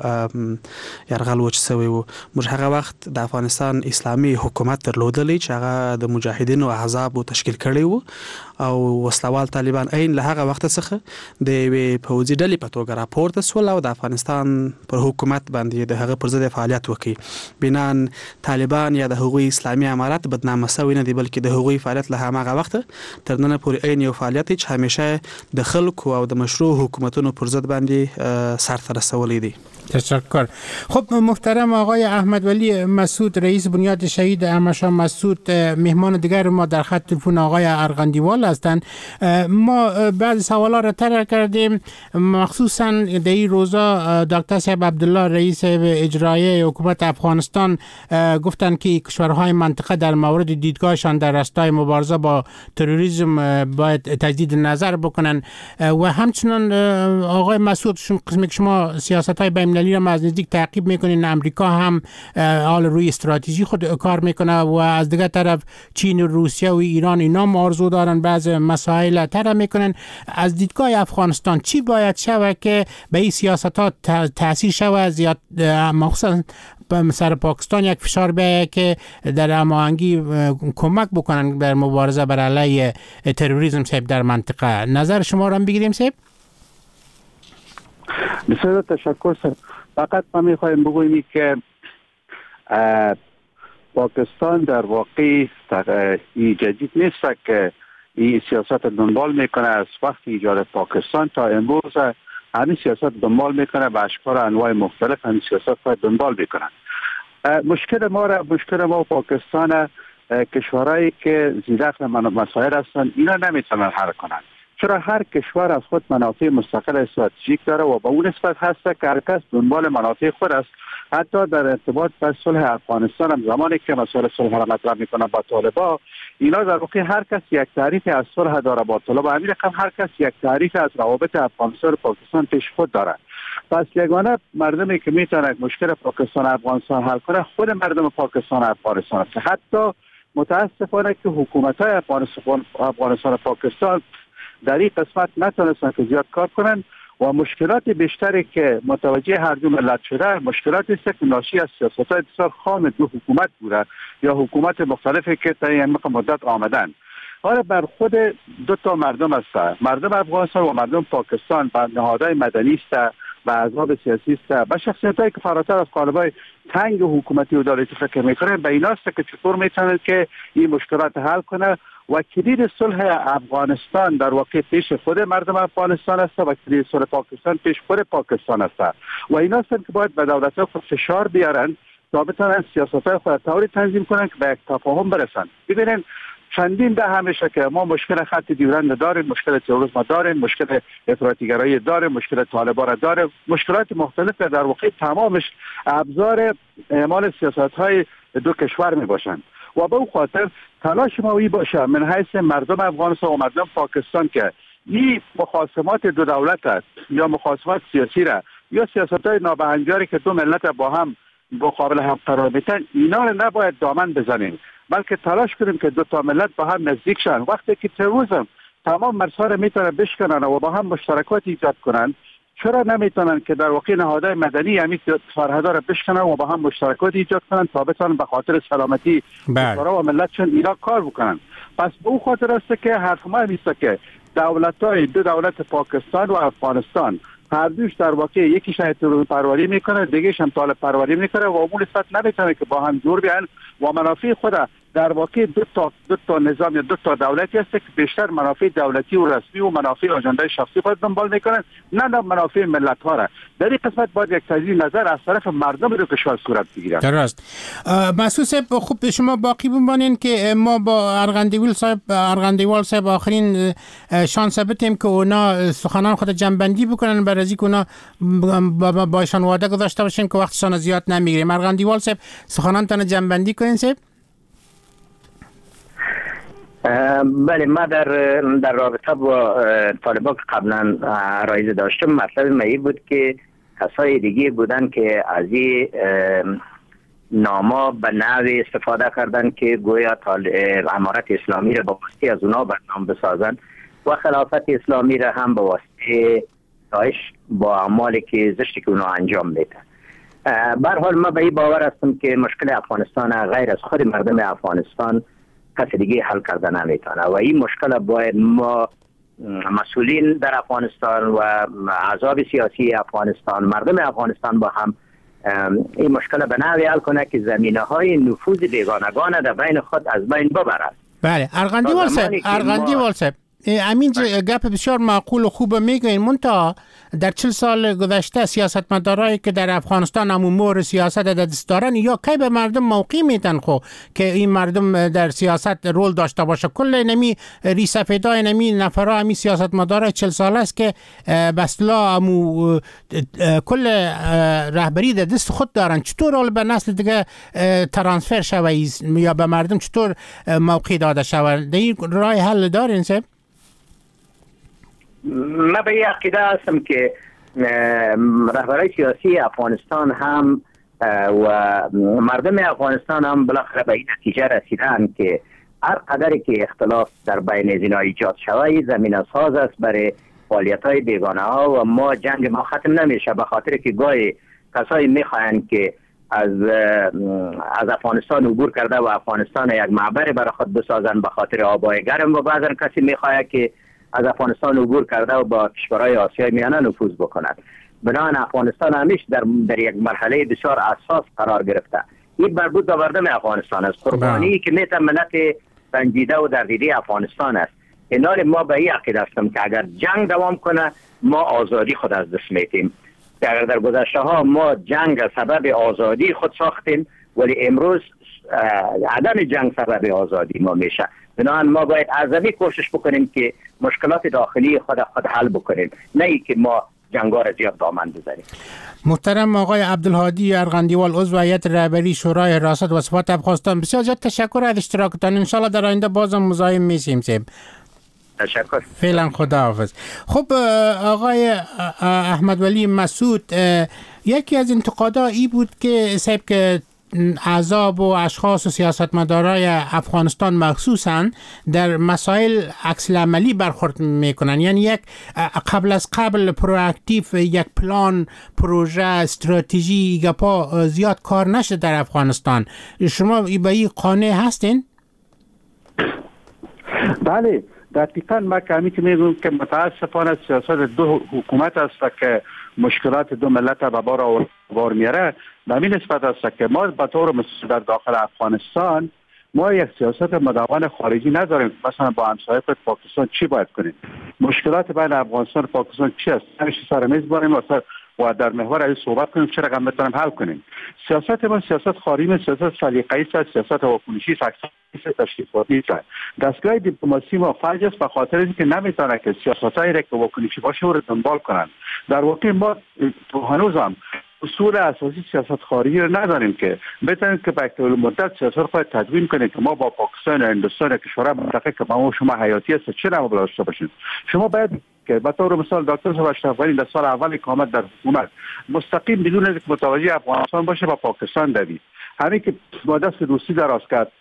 Speaker 5: یرغل وچ شوی و. موږ هغه وخت د افغانستان اسلامي حکومت درلودلی چې هغه د مجاهدینو احزاب تشکیل کړی و او وسلوال طالبان عین له هغه وخت څخه د یوې پوځي ډلې په توګه راپورته شول او د افغانستان پر حکومت باندې د هغه پر ضد فعالیت وکړي. بنان طالبان یا د هغوی اسلامي امارات بدنامه شوي نه دي، بلکې د هغوی فعالیت له هماغه وخته تر ننه پورې عین یو فعالیت چې همیشه د خلکو او د مشروع حکومتونو پر ضد باندې سرته رسولی دی.
Speaker 4: تشکر. خب محترم آقای احمد ولی مسعود رئیس بنیاد شهید احمد شاه مسعود، مهمان دیگر ما در خط تلفن آقای ارغندیوال هستند. ما بعض سوالا را طرح کردیم، مخصوصا در این روزا دکتر صاحب عبدالله رئیس اجرایی حکومت افغانستان گفتن که کشورهای منطقه در مورد دیدگاهشان در راستای مبارزه با تروریسم باید تجدید نظر بکنن و همچنان آقای مسعود قسمی که شما سیاست‌های بین المللی را از نزدیک تعقیب میکنین، امریکا هم حال روی استراتژی خود کار میکنه و از دیگر طرف چین و روسیه و ایران اینا آرزو دارن بعض مسائل طرح میکنن. از دیدگاه افغانستان چی باید شود که به این سیاست ها تاثیر شود یا مخصوصا سر پاکستان یک فشار بیاید که در هماهنگی کمک بکنن در مبارزه بر علیه تروریسم صاحب در منطقه؟ نظر شما را بگیریم صاحب.
Speaker 10: بسیار تشکر سر. فقط ما میخوایم بگوییم که پاکستان در واقع جدید نیست که این سیاست دنبال میکنه. از وقت ایجاد پاکستان تا امروز همین سیاست دنبال میکنه، به اشکال انواع مختلف همین سیاست باید دنبال میکنن. مشکل ما را مشکل ما پاکستان کشورهایی که زیرخ مسائل هستند اینا نمیتونن حل کنن، چرا هر کشور از خود منافع مستقل استراتژیک داره و با اون نسبت هست که هر کس دنبال منافع خود است. حتی در ارتباط با صلح افغانستان هم زمانی که مسائل صلح را مطرح میکنه با طالبان، اینا در واقع هر کس یک تعریف از صلح داره با طالبان، همین رقم هر کس یک تعریف از روابط افغانستان و پاکستان پیش خود داره. پس یگانه مردمی که میتونه مشکل پاکستان افغانستان حل کنه خود مردم پاکستان افغانستان است. حتی متاسفانه که حکومت‌های افغانستان افغانستان و پاکستان در این قسمت نتونستن که زیاد کار کنن و مشکلات بیشتری که متوجه هر دو ملت شده مشکلاتی است که ناشی از سیاست‌های بسیار خام دو حکومت بوده یا حکومت مختلفی که تا این مدت آمدن. حالا بر خود دو تا مردم است، مردم افغانستان و مردم پاکستان، بر نهادهای مدنی است و احزاب سیاسی است و شخصیتایی که فراتر از قالب‌های تنگ حکومتی و دولتی فکر میکنه، به این است که چطور میتونه که این مشکلات حل کنه و کلید صلح افغانستان در واقع پیش خود مردم افغانستان است و کلید صلح پاکستان پیش خود پاکستان است و این است که باید به دولت‌ها خود فشار بیارن تا بتونن سیاست‌های خود طوری تنظیم کنن که به یک تفاهم برسن. ببینید چندین ده همیشه که ما مشکل خط دیورند داریم، مشکل تروریسم داریم، مشکل افراطیگرایی داریم، مشکل طالبان داریم، مشکلات مختلف در واقع تمامش ابزار اعمال سیاست‌های دو کشور می باشند و به اون خاطر تلاش ما وی باشه من حیث مردم افغانستان و مردم پاکستان که این مخاصمات دو دولت است یا مخاصمات سیاسی را یا سیاست‌های نابهنجاری که دو ملت با هم مقابل هم قرار میدن، اینا رو نباید دامن بزنیم، بلکه تلاش کنیم که دو تا ملت با هم نزدیک شن. وقتی که تروریسم تمام مرزها رو میتونه بشکنن و با هم مشترکات ایجاد کنن، چرا نمیتونن که در واقع نهادهای مدنی همین سرحدها رو بشکنن و با هم مشترکات ایجاد کنن تا بتونن به خاطر سلامتی کشورها و ملتشون اینا کار بکنن؟ پس به اون خاطر است که حرف ما نیست که دولت‌های دو دولت پاکستان و افغانستان هر دوش در واقع یکیش تروریسم پروری میکنه، دیگه‌ش هم طالب پروری میکنه و اون نسبت نمیتونه که با هم جور بیان و منافع خود در واقع دو تا دو تا نظام یا دو تا دولتی است که بیشتر منافع دولتی و رسمی و منافع آژانده شخصی خود دنبال میکنن، نه نه منافع ملت ها را. در این قسمت باید یک تجزیه نظر از طرف مردم رو کشور صورت بگیرد.
Speaker 4: درست. مسعود صاحب خوب شما باقی بمانین که ما با ارغندیوال صاحب ارغندیوال صاحب آخرین شانس بتیم که اونا سخنان خود جنبندی بکنن، برای اینکه اونا با ایشان وعده گذاشته باشیم که وقتشان زیاد نمیگیریم. ارغندیوال صاحب سخنانتان جنبندی کنین صاحب.
Speaker 7: بله، ما در در رابطه با طالبان که قبلا رایزه داشتم مطلب مایی بود که کسای دیگه بودن که از این ناما به نوع استفاده کردن که گویا امارت اسلامی را با واسطه از اونا بدنام بسازن و خلافت اسلامی را هم با واسطه داعش با اعمالی که زشتی که اونا انجام میدن. به هر حال ما به این باور هستم که مشکل افغانستان غیر از خود مردم افغانستان کسی دیگه حل کرده نمیتونه و این مشکل باید ما مسئولین در افغانستان و احزاب سیاسی افغانستان، مردم افغانستان با هم این مشکل به نوعی حل کنه که زمینه های نفوذ بیگانگان در بین خود از بین ببرد.
Speaker 4: بله، ارغندیوال صاحب ارغندیوال صاحب امین گپ بسیار معقول و خوب میگین، منتها در چل سال گذشته سیاستمدارایی که در افغانستان امور سیاست در دست دارن یا کی به مردم موقع میدن خو که این مردم در سیاست رول داشته باشه؟ کل نمی ریسفیدای نمی نفرا امی سیاستمدارای چل ساله است که بسلا امو کل رهبری در دست خود دارن، چطور رول به نسل دیگه ترانسفر شوه یا به مردم چطور موقع داده شوه؟ در این راه حل دارین صاحب؟
Speaker 7: من به این عقیده هستم که رهبرای سیاسی افغانستان هم و مردم افغانستان هم بالاخره به این نتیجه رسیدن که هر قدری که اختلاف در بین از اینا ایجاد شود زمینه ساز است برای فعالیت‌های بیگانه ها و ما جنگ ما ختم نمیشه، به خاطر که گاهی کسایی میخواهند که از از افغانستان عبور کرده و افغانستان یک معبر برای خود بسازن به خاطر آبای گرم و بعضا کسی میخواد که از افغانستان عبور کرده و با کشورهای آسیای میانه نفوذ بکند. بنابراین افغانستان همیشه در در یک مرحله بسیار حساس قرار گرفته. این مربوط به مردم افغانستان است. قربانی که میتونه ملت سنجیده و دردیده افغانستان است. اینال ما به این عقیده هستم که اگر جنگ دوام کنه ما آزادی خود از دست میدیم. اگر در گذشته ها ما جنگ سبب آزادی خود ساختیم ولی امروز عدم جنگ سبب آزادی ما میشه. بنابراین ما باید عزمی کوشش بکنیم که مشکلات داخلی خود خود حل بکنیم، نه ای که ما جنگا را زیاد دامن بزنیم.
Speaker 4: محترم آقای عبدالهادی ارغندیوال عضو هیئت رهبری شورای حراست و ثبات افغانستان، بسیار زیاد تشکر از اشتراکتان. ان شاء الله در آینده بازم مزاحم میشیم.
Speaker 7: تشکر.
Speaker 4: فعلا خداحافظ. خب آقای احمد ولی مسعود، یکی از انتقادات ای بود که صاحب که اعضاب و اشخاص و سیاستمدارای افغانستان مخصوصا در مسائل عکس العملی برخورد میکنن، یعنی یک قبل از قبل پرواکتیو یک پلان، پروژه، استراتژی گپا زیاد کار نشده در افغانستان. شما به این قانع هستین؟
Speaker 10: بله، دقیقاً ما کمی که میگم که متاسفانه سیاست دو حکومت است که مشکلات دو ملت به بار بار میاره. به این نسبت است که ما به طور مثال در داخل افغانستان ما یک سیاست مداوم خارجی نداریم. مثلا با همسایه پاکستان چی باید کنیم؟ مشکلات بین افغانستان و پاکستان چی است؟ همیشه سر میز باریم و در محور از صحبت کنیم چه رقم بتونیم حل کنیم. سیاست ما سیاست خارجی، سیاست سلیقه‌ای است، سیاست واکنشی است، تشریفاتی است. دستگاه دیپلماسی ما فلج است به خاطر اینکه نمیتونه که سیاستایی را که واکنشی باشه رو دنبال کنن. در واقع ما هنوز هم اصول اساسی سیاست خارجی رو نداریم که بتونیم که به طول مدت سیاست خود تدوین کنیم که ما با پاکستان و هندوستان کشورهای منطقه که با شما حیاتی است چه نمو داشته باشیم. شما باید که به طور مثال دکتر صاحب اشرف غنی در سال اول که آمد در حکومت مستقیم بدون اینکه متوجه افغانستان باشه با پاکستان دوید. همین که با دست روسی دراز کرد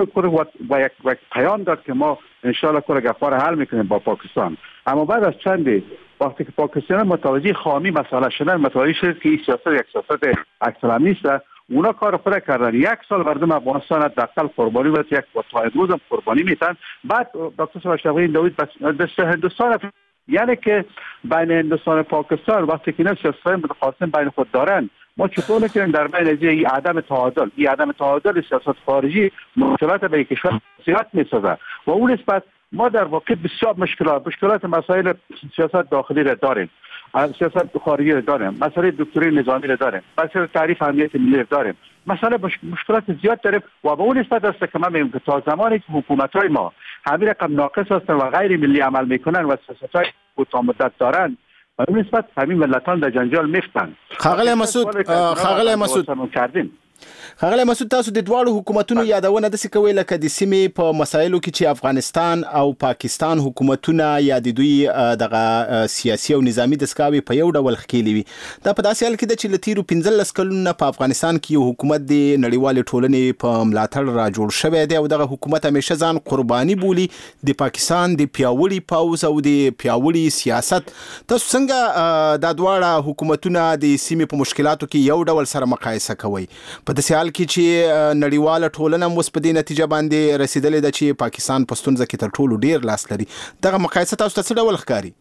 Speaker 10: و یک پیام داد که ما انشاءالله کار گفار حل میکنیم با پاکستان. اما بعد از چند وقتی که پاکستان متوجه خامی مسئله شدن، متوجه شد که این سیاست یک سیاست عکس العملی است، اونا کار خود کردن. یک سال مردم افغانستان حداقل قربانی بود، یک و تا امروز هم قربانی میتن. بعد دکتر صاحب اشرف غنی دوید دست هندوستان، یعنی که بین هندوستان و پاکستان وقتی که اینا سیاست‌های متخاصم بین خود دارن، ما چطور میکنیم در بین از این عدم تعادل این عدم تعادل سیاست خارجی مشکلات به کشور زیاد میسازه و اون نسبت ما در واقع بسیار مشکلات مشکلات مسائل سیاست داخلی را داریم، سیاست خارجی را داریم، مسئله دکتری نظامی را داریم، مسئله تعریف امنیت ملی را داریم، مسئله مشکلات زیاد داریم و به اون نسبت است که من میگم که تا زمانی که حکومت‌های ما همین رقم ناقص هستن و غیر ملی عمل میکنن و سیاست‌های کوتاه مدت دارن، به اون نسبت همین ملتان در جنجال میفتن.
Speaker 3: خاغلی مسعود خاغلی مسعود
Speaker 10: کردیم
Speaker 3: خاغلی مسعود تاسو د دواړو حکومتونو یادونه د سکوي لکه د سیمې په مسایلو کې چې افغانستان او پاکستان حکومتونه یا د دوی دغه سیاسي او نظامی دسکاوي په یو ډول خکېلی وي. دا په داسې حال کې د چې لتیرو پنځلس کلونو په افغانستان کې یو حکومت د نړیوال ټولنې په ملاتړ را جوړ شوی دی او دغه حکومت همیشه ځان قرباني بولي د پاکستان د پیاوړي پاوز او د پیاوړي سیاست. تاسو څنګه دا دواړه حکومتونه د سیمې په مشکلاتو کې یو ډول سره مقایسه کوي؟ په داسې حال کې چې نړیواله ټولنه هم اوس په دې نتیجه باندې رسیدلې ده چې پاکستان په ستونزه کې تر ټولو ډیر لاس لري. دغه مقایسه تاسو ته څه ډول ښکاري؟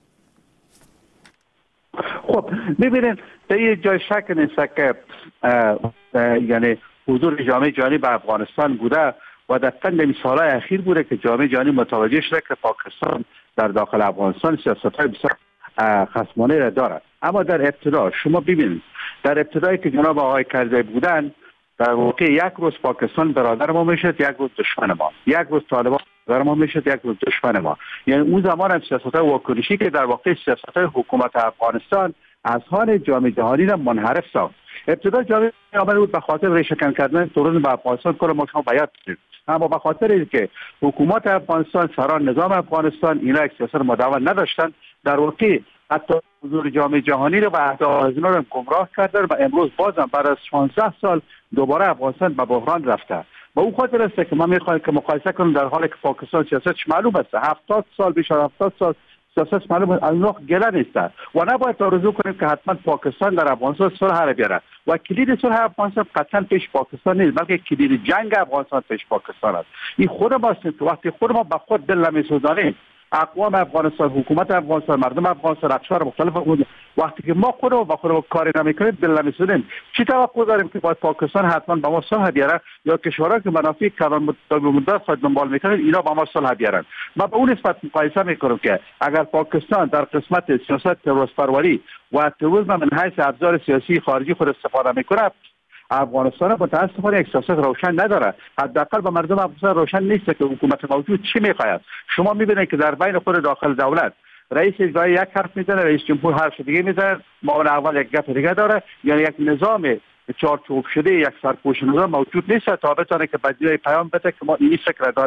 Speaker 10: خب ببینید در یه جای شک نیست که یعنی حضور جامعه جهانی به افغانستان بوده و در چند سالهای اخیر بوده که جامعه جهانی متوجه شده که پاکستان در داخل افغانستان سیاست‌های بسیار خصمانه را دارد. اما در ابتدا شما ببینید در ابتدایی که جناب آقای کرزی بودن در واقع یک روز پاکستان برادر ما میشد، یک روز دشمن ما، یک روز طالبان برادر ما میشد، یک روز دشمن ما. یعنی اون زمان هم سیاست‌های واکنشی که در واقع سیاست‌های حکومت افغانستان از آن جامعه جهانی را منحرف ساخت. ابتدا جامعه جهانی بود به خاطر ریشه‌کن کردن تروریسم به افغانستان کار ما شما بیان کرد، اما به خاطر اینکه حکومت افغانستان، سران نظام افغانستان اینا یک سیاست مداوم نداشتن، در واقع حتی حضور جامعه جهانی رو و اهداف از اینا رو گمراه کردن و امروز بازم بعد از شانزده سال دوباره افغانستان به بحران رفته. و اون خاطر است که من میخوایم که مقایسه کنم در حالی که پاکستان سیاستش معلوم است، هفتاد سال بیش از هفتاد سال سیاست معلوم است، از اون گله نیست و نباید آرزو کنیم که حتما پاکستان در افغانستان صلح را بیاره و کلید صلح افغانستان قطعا پیش پاکستان نیست، بلکه کلید جنگ افغانستان پیش پاکستان است. این خود ما است که وقتی خود ما به خود دل نمی‌سوزانیم، اقوام افغانستان، حکومت افغانستان، مردم افغانستان، اقشار مختلف وقتی که ما خود با خود کاری نمی‌کنیم دل نمی‌سوزیم، چی توقع داریم که باید پاکستان حتما با ما صلح بیاره یا کشورها که منافع کلان مدت خود دنبال می‌کنن اینا با ما صلح بیارن؟ ما به اون نسبت مقایسه می‌کنیم که اگر پاکستان در قسمت سیاست تروریست پروری و تروریسم من حیث ابزار سیاسی خارجی خود استفاده می‌کنه، افغانستان متاسفانه یک سیاست روشن نداره. حداقل به مردم افغانستان روشن نیست که حکومت موجود چی میخواهد. شما میبینید که در بین خود داخل دولت رئیس اجرایی یک حرف میزنه، رئیس جمهور حرف دیگه میزنه، معاون اول یک گپ دیگه داره، یعنی یک نظام چارچوب شده، یک سرپوش نظام موجود نیست تا بتونه که بدیل پیام بده که ما این فکر داریم.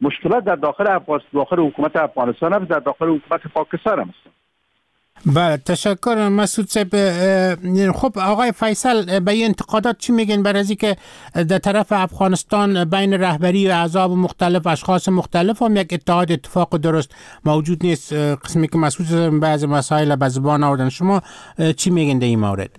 Speaker 10: مشکلات در داخل افغانستان، داخل حکومت افغانستان هم، در داخل حکومت پاکستان هم است.
Speaker 4: بله تشکر مسعود صاحب. خب آقای فیصل به این انتقادات چی میگین برای از که در طرف افغانستان بین رهبری و احزاب مختلف اشخاص مختلف هم یک اتحاد اتفاق درست موجود نیست؟ قسمی که مسعود بعض مسائل به زبان آوردن، شما چی میگین در این مورد؟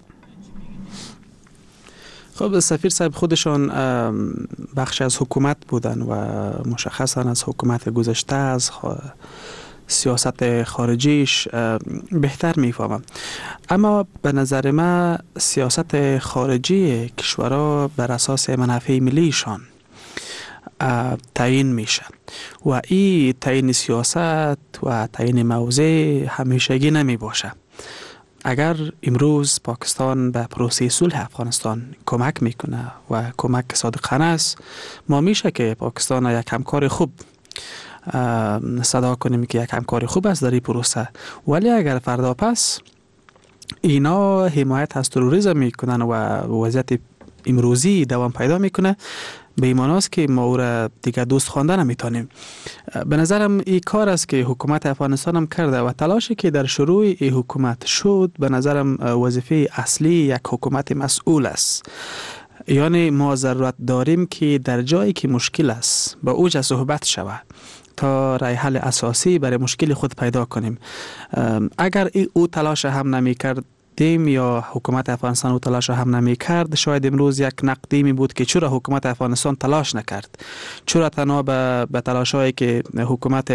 Speaker 5: خب سفیر صاحب خودشان بخش از حکومت بودن و مشخصا از حکومت گذشته از سیاست خارجیش بهتر میفهمم، اما به نظر من سیاست خارجی کشورها بر اساس منافع ملیشان تعیین میشه و این تعیین سیاست و تعیین موضع همیشگی نمی باشه. اگر امروز پاکستان به پروسه صلح افغانستان کمک میکنه و کمک صادقانه است، ما میشه که پاکستان یک همکار خوب صدا کنیم که یک همکار خوب است در این پروسه. ولی اگر فردا پس اینا حمایت از تروریسم میکنن و وضعیت امروزی دوام پیدا میکنه، به این معنی است که ما او را دیگه دوست خوانده نمیتونیم. به نظرم این کار است که حکومت افغانستان هم کرده و تلاشی که در شروع این حکومت شد به نظرم وظیفه اصلی یک حکومت مسئول است. یعنی ما ضرورت داریم که در جایی که مشکل است با اوج صحبت شود تا رای حل اساسی برای مشکل خود پیدا کنیم. اگر او تلاش هم نمی کرد دیم یا حکومت افغانستان او تلاش هم نمی کرد، شاید امروز یک نقدی می بود که چرا حکومت افغانستان تلاش نکرد، چرا تنها به, به تلاش هایی که حکومت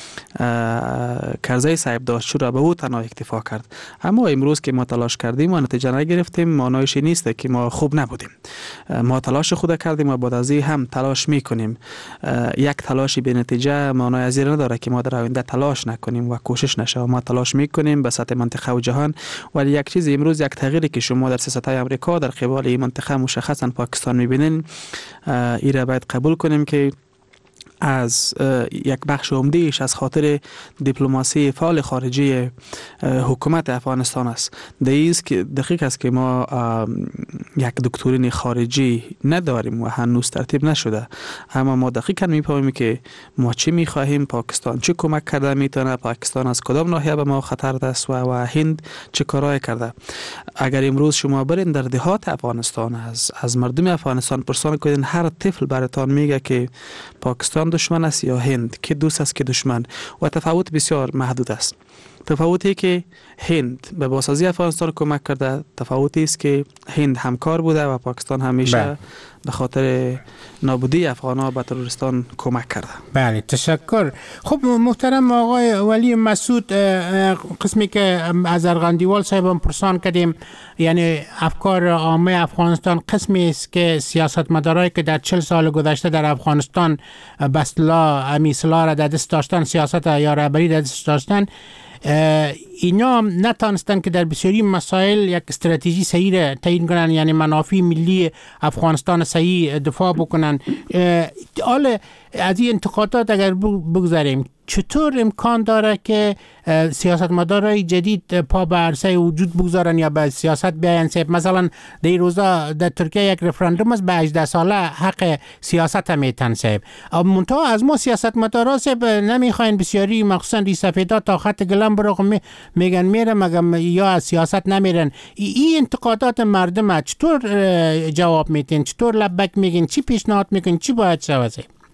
Speaker 5: کرزی صاحب داشت چرا به او تنها اکتفا کرد. اما امروز که ما تلاش کردیم و نتیجه نگرفتیم معنایش نیست که ما خوب نبودیم. ما تلاش خود کردیم و بعد از این هم تلاش می کنیم. یک تلاشی به نتیجه معنای از این نداره که ما در آینده تلاش نکنیم و کوشش نشه. ما تلاش می کنیم به سطح منطقه و جهان، ولی یک چیز امروز یک تغییری که شما در سیاست های امریکا در قبال این منطقه مشخصا پاکستان میبینین، این را باید قبول کنیم که از یک بخش عمده‌اش از خاطر دیپلماسی فعال خارجی حکومت افغانستان است. دقیق است که ما یک دکترین خارجی نداریم و هنوز ترتیب نشده، اما ما دقیقاً می‌فهمیم که ما چی می‌خواهیم، پاکستان چه کمک کرده میتونه، پاکستان از کدام ناحیه به ما خطر دست و, و هند چه کارهای کرده. اگر امروز شما برین در دهات افغانستان از از مردم افغانستان پرسان کنین، هر طفل براتان میگه که پاکستان دشمن است یا هند، که دوست است که دشمن، و تفاوت بسیار محدود است. تفاوتی که هند به بازسازی افغانستان کمک کرده، تفاوتی است که هند همکار بوده و پاکستان همیشه به خاطر نابودی افغان‌ها به تروریستان کمک کرده.
Speaker 4: بله تشکر. خب محترم آقای ولی مسعود، قسمی که از ارغندیوال صاحب هم پرسان کردیم، یعنی افکار عامه افغانستان قسمی است که سیاستمدارایی که در چهل سال گذشته در افغانستان به اصطلاح امیسلا را در دست داشتن، سیاست یا رهبری در دست داشتن، اینا نتانستن که در بسیاری مسائل یک استراتژی صحیح را تعیین کنن، یعنی منافع ملی افغانستان صحیح دفاع بکنن. حالا از این انتقادات اگر بگذاریم، چطور امکان داره که سیاستمدارای جدید پا به عرصه وجود بگذارن یا به سیاست بیاین؟ مثلا در این روزا در ترکیه یک رفراندوم است، به هجده ساله حق سیاست میتن صاحب. منتها از ما سیاستمدارا صاحب نمیخواین، بسیاری مخصوصا ری سفیدا تا خط گلم برو میگن میره مگم یا از سیاست نمیرن. این انتقادات مردم چطور جواب میتین؟ چطور لبک میگین؟ چی پیشنهاد میکنین؟ چی باید شود؟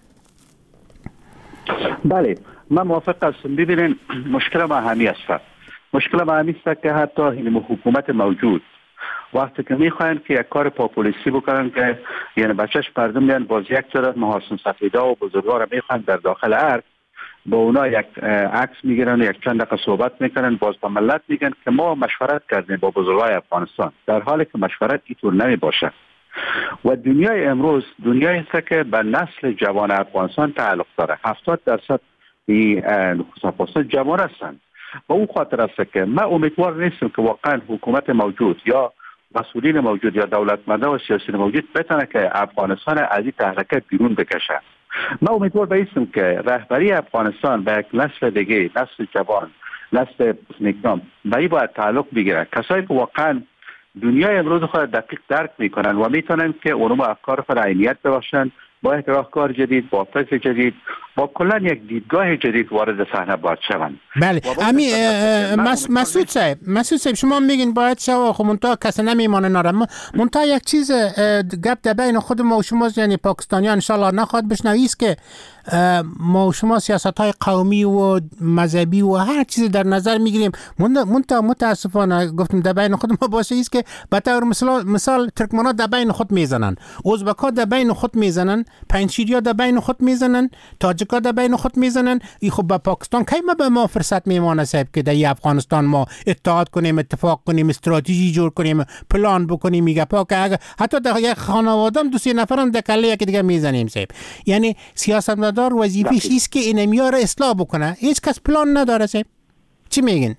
Speaker 10: بله من موافق هستم. ببینین مشکل ما همی است. مشکل ما همی است که حتی این حکومت موجود وقتی که میخواین که یک کار پاپولیستی بکنن که یعنی بچهش مردم میان باز یک طرف محاسن سفیدا و بزرگوار میخوان در داخل ارگ با اونا یک عکس میگیرن، یک چند دقیقه صحبت میکنن، باز با ملت میگن که ما مشورت کردیم با بزرگای افغانستان، در حالی که مشورت اینطور نمی باشه. و دنیای امروز دنیایی است که به نسل جوان افغانستان تعلق داره. هفتاد درصد نخست افغانستان جوان هستند و اون خاطر است که من امیدوار نیستم که واقعا حکومت موجود یا مسئولین موجود یا دولتمندا و سیاسیون موجود بتونه که افغانستان از این تهلکه بیرون بکشه. من امیدوار بایستم که رهبری افغانستان به یک نسل دیگه، نسل جوان، نسل نیکنام به این باید تعلق بگیره، کسایی که واقعا دنیای امروز خود دقیق درک میکنن و میتونن که اونم افکار خود عینیت ببخشن با یک راهکار جدید، با فکر جدید، با کلا یک دیدگاه جدید وارد صحنه باید شوند.
Speaker 4: بله امی مسعود صاحب مسعود صاحب شما میگین باید شو خب منتها کسی نمیمانه نرم منتها یک چیز گپ در بین خود ما و شما یعنی پاکستانیان ان شاء الله نخواد بشنوی است که ما و شما سیاست‌های قومی و مذهبی و هر چیز در نظر میگیریم منتها متاسفانه گفتم در بین خود ما باشه است که به طور مثال مثال ترکمن‌ها در بین خود میزنن، ازبک‌ها در بین خود میزنن، پنجشیریا در بین خود میزنن، تاجیک‌ها در بین خود میزنن. این خب با پاکستان کی ما به ما فرصت میمونه صاحب که در افغانستان ما اتحاد کنیم، اتفاق کنیم، استراتژی جور کنیم، پلان بکنیم. میگه پاک اگه حتی در یک خانواده هم دو سه نفرم در کله یک دیگه میزنیم صاحب. یعنی سیاستمدار وظیفه‌ش است که این میاره اصلاح بکنه، هیچ کس پلان نداره صاحب. چی میگین؟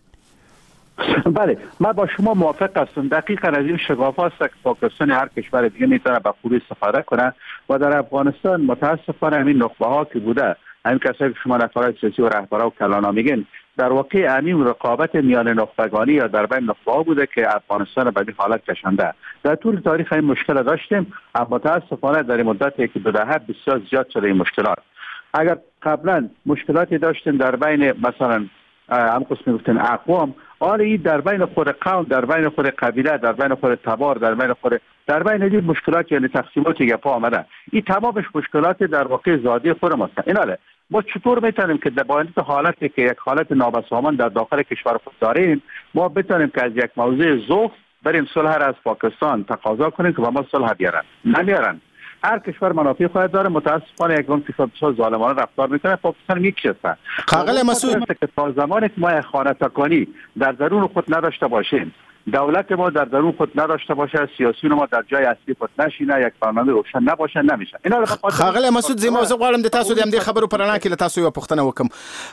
Speaker 10: بله من با شما موافق هستم. دقیقاً از این شگاف است که پاکستان هر کشور دیگه میتونه به خوبی استفاده کنه و در افغانستان متاسفانه همین نخبه ها که بوده، همین کسایی که شما نفرات سیاسی و رهبرا و کلانا میگین، در واقع همین رقابت میان نخبگانی یا در بین نخبه ها بوده که افغانستان به این حالت کشانده. در طول تاریخ این مشکل داشتیم، اما متاسفانه در مدتی که دو دهه بسیار زیاد شده این مشکلات. اگر قبلا مشکلاتی داشتیم در بین مثلا هم قسم گفتن اقوام، آره در بین خود قوم، در بین خود قبیله، در بین خود تبار، در بین خود در بین این مشکلات یعنی تقسیمات گپا آمده. این تمامش مشکلات در واقع ذاتی خود ما است. ایناله ما چطور میتونیم که در باید حالتی که یک حالت نابسامان در داخل کشور خود داریم، ما بتونیم که از یک موضوع ضعف بریم صلح را از پاکستان تقاضا کنیم که با ما صلح بیارن؟ نمیارن. هر کشور منافع خود داره. متاسفانه یک اون کشور بسیار ظالمانه رفتار میکنه. پاکستان میکشه.
Speaker 3: قاقل مسعود
Speaker 10: که تا زمانی که ما خانه تکانی در درون خود نداشته باشیم، دولت ما در درون خود نداشته باشه، سیاسیون ما در جای اصلی خود نشینه، یک برنامه روشن نباشه، نمیشه. اینا
Speaker 3: قاقل مسعود زما زه غواړم د تاسو د همدې خبرو پرانا کې له تاسو یو پوښتنه وکم.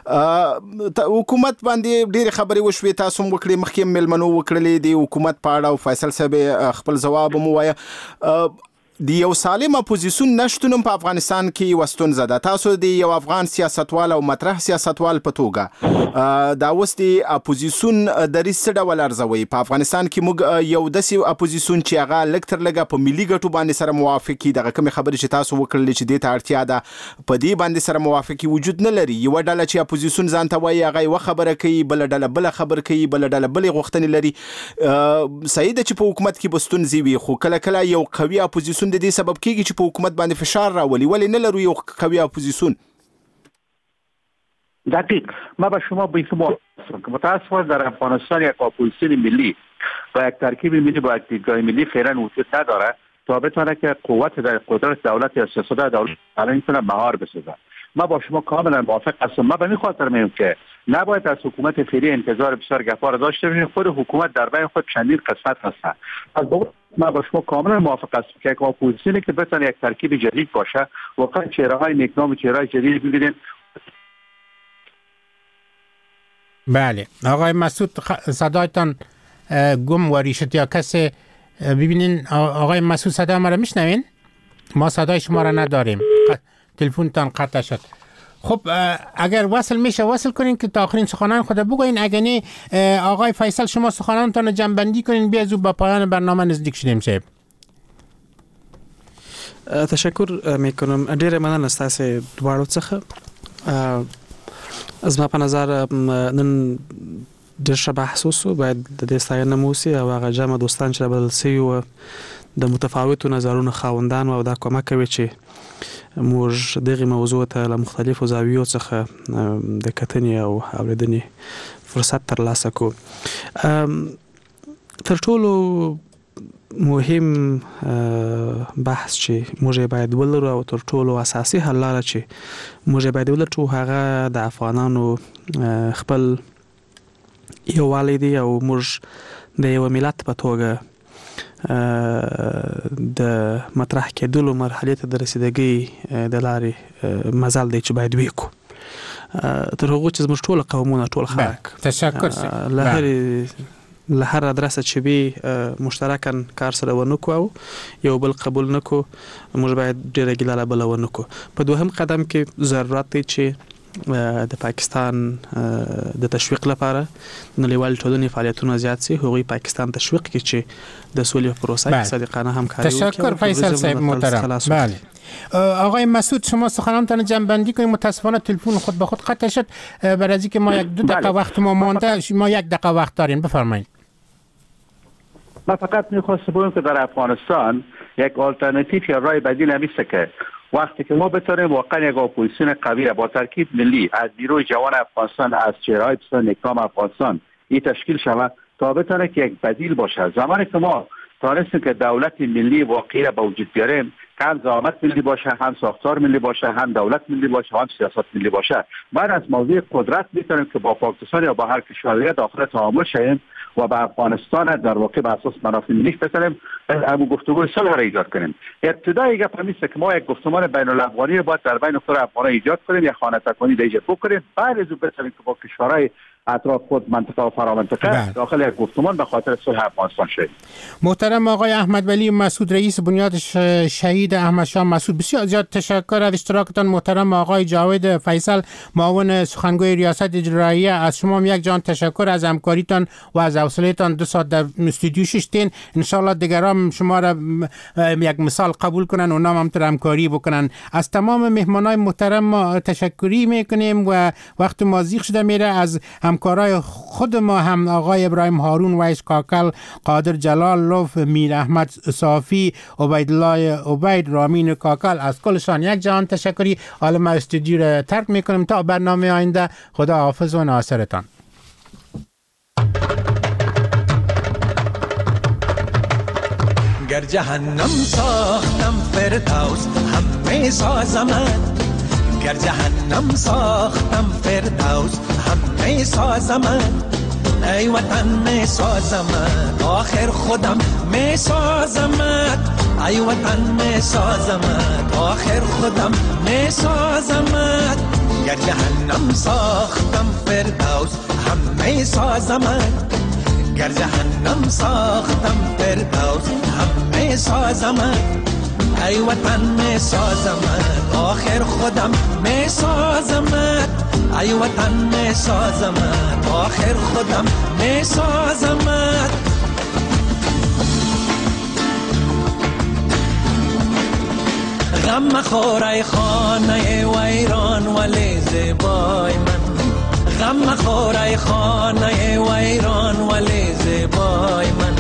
Speaker 3: حکومت باندې ډېر خبرې وشوې، تاسو وکړې، مخکې ملمنو وکړلې د حکومت په اړه او فیصل صاحب خپل جواب مو وایي. د یو سالم اپوزیسیون نشټون په افغانستان کې وستون زده. تاسو د یو افغان سیاستوال او مطرح سیاستوال په توګه دا اوس د اپوزیسیون د ریس ډول ارزوي. په افغانستان کې موږ یو داسې اپوزیسیون چې هغه لږ تر لږه په ملي ګټو باندې سره موافقي، دغه کومې خبرې چې تاسو وکړلې چې دې ته اړتیا ده، په دې باندې سره موافقي وجود نه لري. یو ډله چې اپوزیسیون ځان ته وایي هغه یو خبره کوي، بل ډله بل خبر کوي، بل ډله بل غوښتنې لري. صحیح ده چې په حکومت کې بستون زیوي، خو کله کله یو قوي اپوزیسیون د دې سبب کیږي چې په حکومت باندې فشار راولي. ولی نه لرو یو قوي اپوزیسیون؟
Speaker 10: دقیق ما به شما بگم که متاسفانه در افغانستان یک اپوزیسیون ملی و یک ترکیب ملی با یک دیدگاه ملی فعلا وجود نداره تا بتونه که قوت در قدرت دولت یا سیاست دولت الان میتونه مهار بسازه. ما با شما کاملا موافق هستم. ما به این خاطر میگم که نباید از حکومت فعلی انتظار بسیار گپا داشته باشیم. خود حکومت در بین خود چندین قسمت هست. از ما با شما کاملا موافق هستم که یک اپوزیسیونی که بتونه یک ترکیب جدید باشه، واقعا چهره‌های نیکنام و چهره‌های جدید ببینید.
Speaker 4: بله آقای مسعود صدایتان گم و ریشت یا کسی ببینین. آقای مسعود صدا ما را میشنوین؟ ما صدای شما را نداریم، تلفنتان قطع شد. خب اگر وصل میشه وصل کنین که تا آخرین سخنان خود بگوین. اگر نه آقای فیصل شما سخنانتان جمع‌بندی کنین بیا زود به پایان برنامه نزدیک شدیم. صاحب
Speaker 5: تشکر میکنم. ډیره مننه ستاسو دواړو څخه. از ما په نظر نن ډېر ښه بحث وشو، باید د دې ستاینه مو وشي او هغه جمع دوستان چې رابلل سوي وو د متفاوتو نظرونو خاوندان او دا کومک کوي چې موږ دغه موضوع ته له مختلفو زاویو څخه د کتنې او اورېدنې فرصت ترلاسه کړو. تر ټولو مهم بحث چې موږ باید ولرو او تر ټولو اساسي حل لاره چې موږ باید ولرو هغه د افغانانو خپل یووالی دی او موږ د یو ملت په توګه د مطرح کېدلو مرحلې ته د رسیدګۍ د لارې مزل دی چې باید وکړو تر هغو چې زموږ ټول قومونه ټول خلک
Speaker 4: تشکر
Speaker 5: له هرې له هر ادرسه چې وي مشترکاً کار سره ونه کړو او یو بل قبول نه کړو، موږ باید ډېره ګیله له بله ونه کړو. په دوهم قدم کې ضرورت دی چې د پاکستان د تشویق لپاره نړیوال ټولنې فعالیتونه زیات سي، هغوی پاکستان تشویق کړي چې د سولې په پروسه کې صادقانه همکاري وکړي.
Speaker 4: تشکر فیصل صاحب محترم. بله آقای مسعود شما سخنانتان جنبندی کنید. متاسفانه تلفن خود به خود قطع شد. برای از اینکه ما یک دو دقیقه وقت ما مانده، ما یک دقیقه وقت داریم، بفرمایید.
Speaker 10: من فقط میخواستم بگم که در افغانستان یک آلترناتیو یا راه بدیل همیشه که وقتی که ما بتونیم واقعا یک اپوزیسیون قوی با ترکیب ملی از نیروی جوان افغانستان، از چهره‌های بسیار نیکنام افغانستان این تشکیل شود تا بتونه که یک بدیل باشه. زمانی که ما تانستیم که دولت ملی واقعی را به وجود بیاریم، هم زعامت ملی باشه، هم ساختار ملی باشه، هم دولت ملی باشه، هم سیاست ملی باشه، بعد از موضوع قدرت میتونیم که با پاکستان یا با هر کشوری داخل تعامل شیم و به افغانستان در واقع به اساس منافع ملی بتونیم همون گفتگو صلح را ایجاد کنیم. ابتدای گپ همیشه که ما یک گفتمان بین الافغانی رو باید در بین خود افغان‌ها ایجاد کنیم، یا خانه تکانی ایجاد بکنیم، بعد از اون بتونیم که با کشورهای اطراف خود منطقه و فرامنطقه داخل یک گفتمان به خاطر صلح افغانستان شد.
Speaker 4: محترم آقای احمد ولی مسعود، رئیس بنیاد شهید احمد شاه مسعود، بسیار زیاد تشکر از اشتراکتان. محترم آقای جاوید فیصل، معاون سخنگوی ریاست اجراییه، از شما یک جان تشکر از همکاریتان و از حوصله‌تان. دو ساعت در استودیو ششتین، ان شاء الله دیگران شما را یک مثال قبول کنن، اونام هم تر همکاری بکنن. از تمام مهمانای محترم ما تشکری میکنیم و وقت ما زیغ شده میره. از همکارای خود ما هم آقای ابراهیم هارون، ویس کاکل، قادر جلال لوف، میر احمد صافی، عبیدالله عبید، رامین کاکل، از کلشان یک جهان تشکری. حالا ما استودیو را ترک میکنیم تا برنامه آینده. خدا حافظ و ناصرتان.
Speaker 11: گر جهنم ساختم فردوس همه سازمت، گر جهنم ساختم فردوس همه سازمت، ای وطن می سازمت آخر خودم می سازمت، ای وطن می سازمت آخر خودم می سازمت، گر جهنم ساختم فردوس همه سازمت، گر جهنم ساختم فردوس همه سازمت، ای وطن می سازمت آخر خودم می سازمت، ای وطن می سازمت آخر خودم می سازمت. غم مخور ای خانه ویران ولی زیبای من، غم مخور ای خانه ویران ولی زیبای من،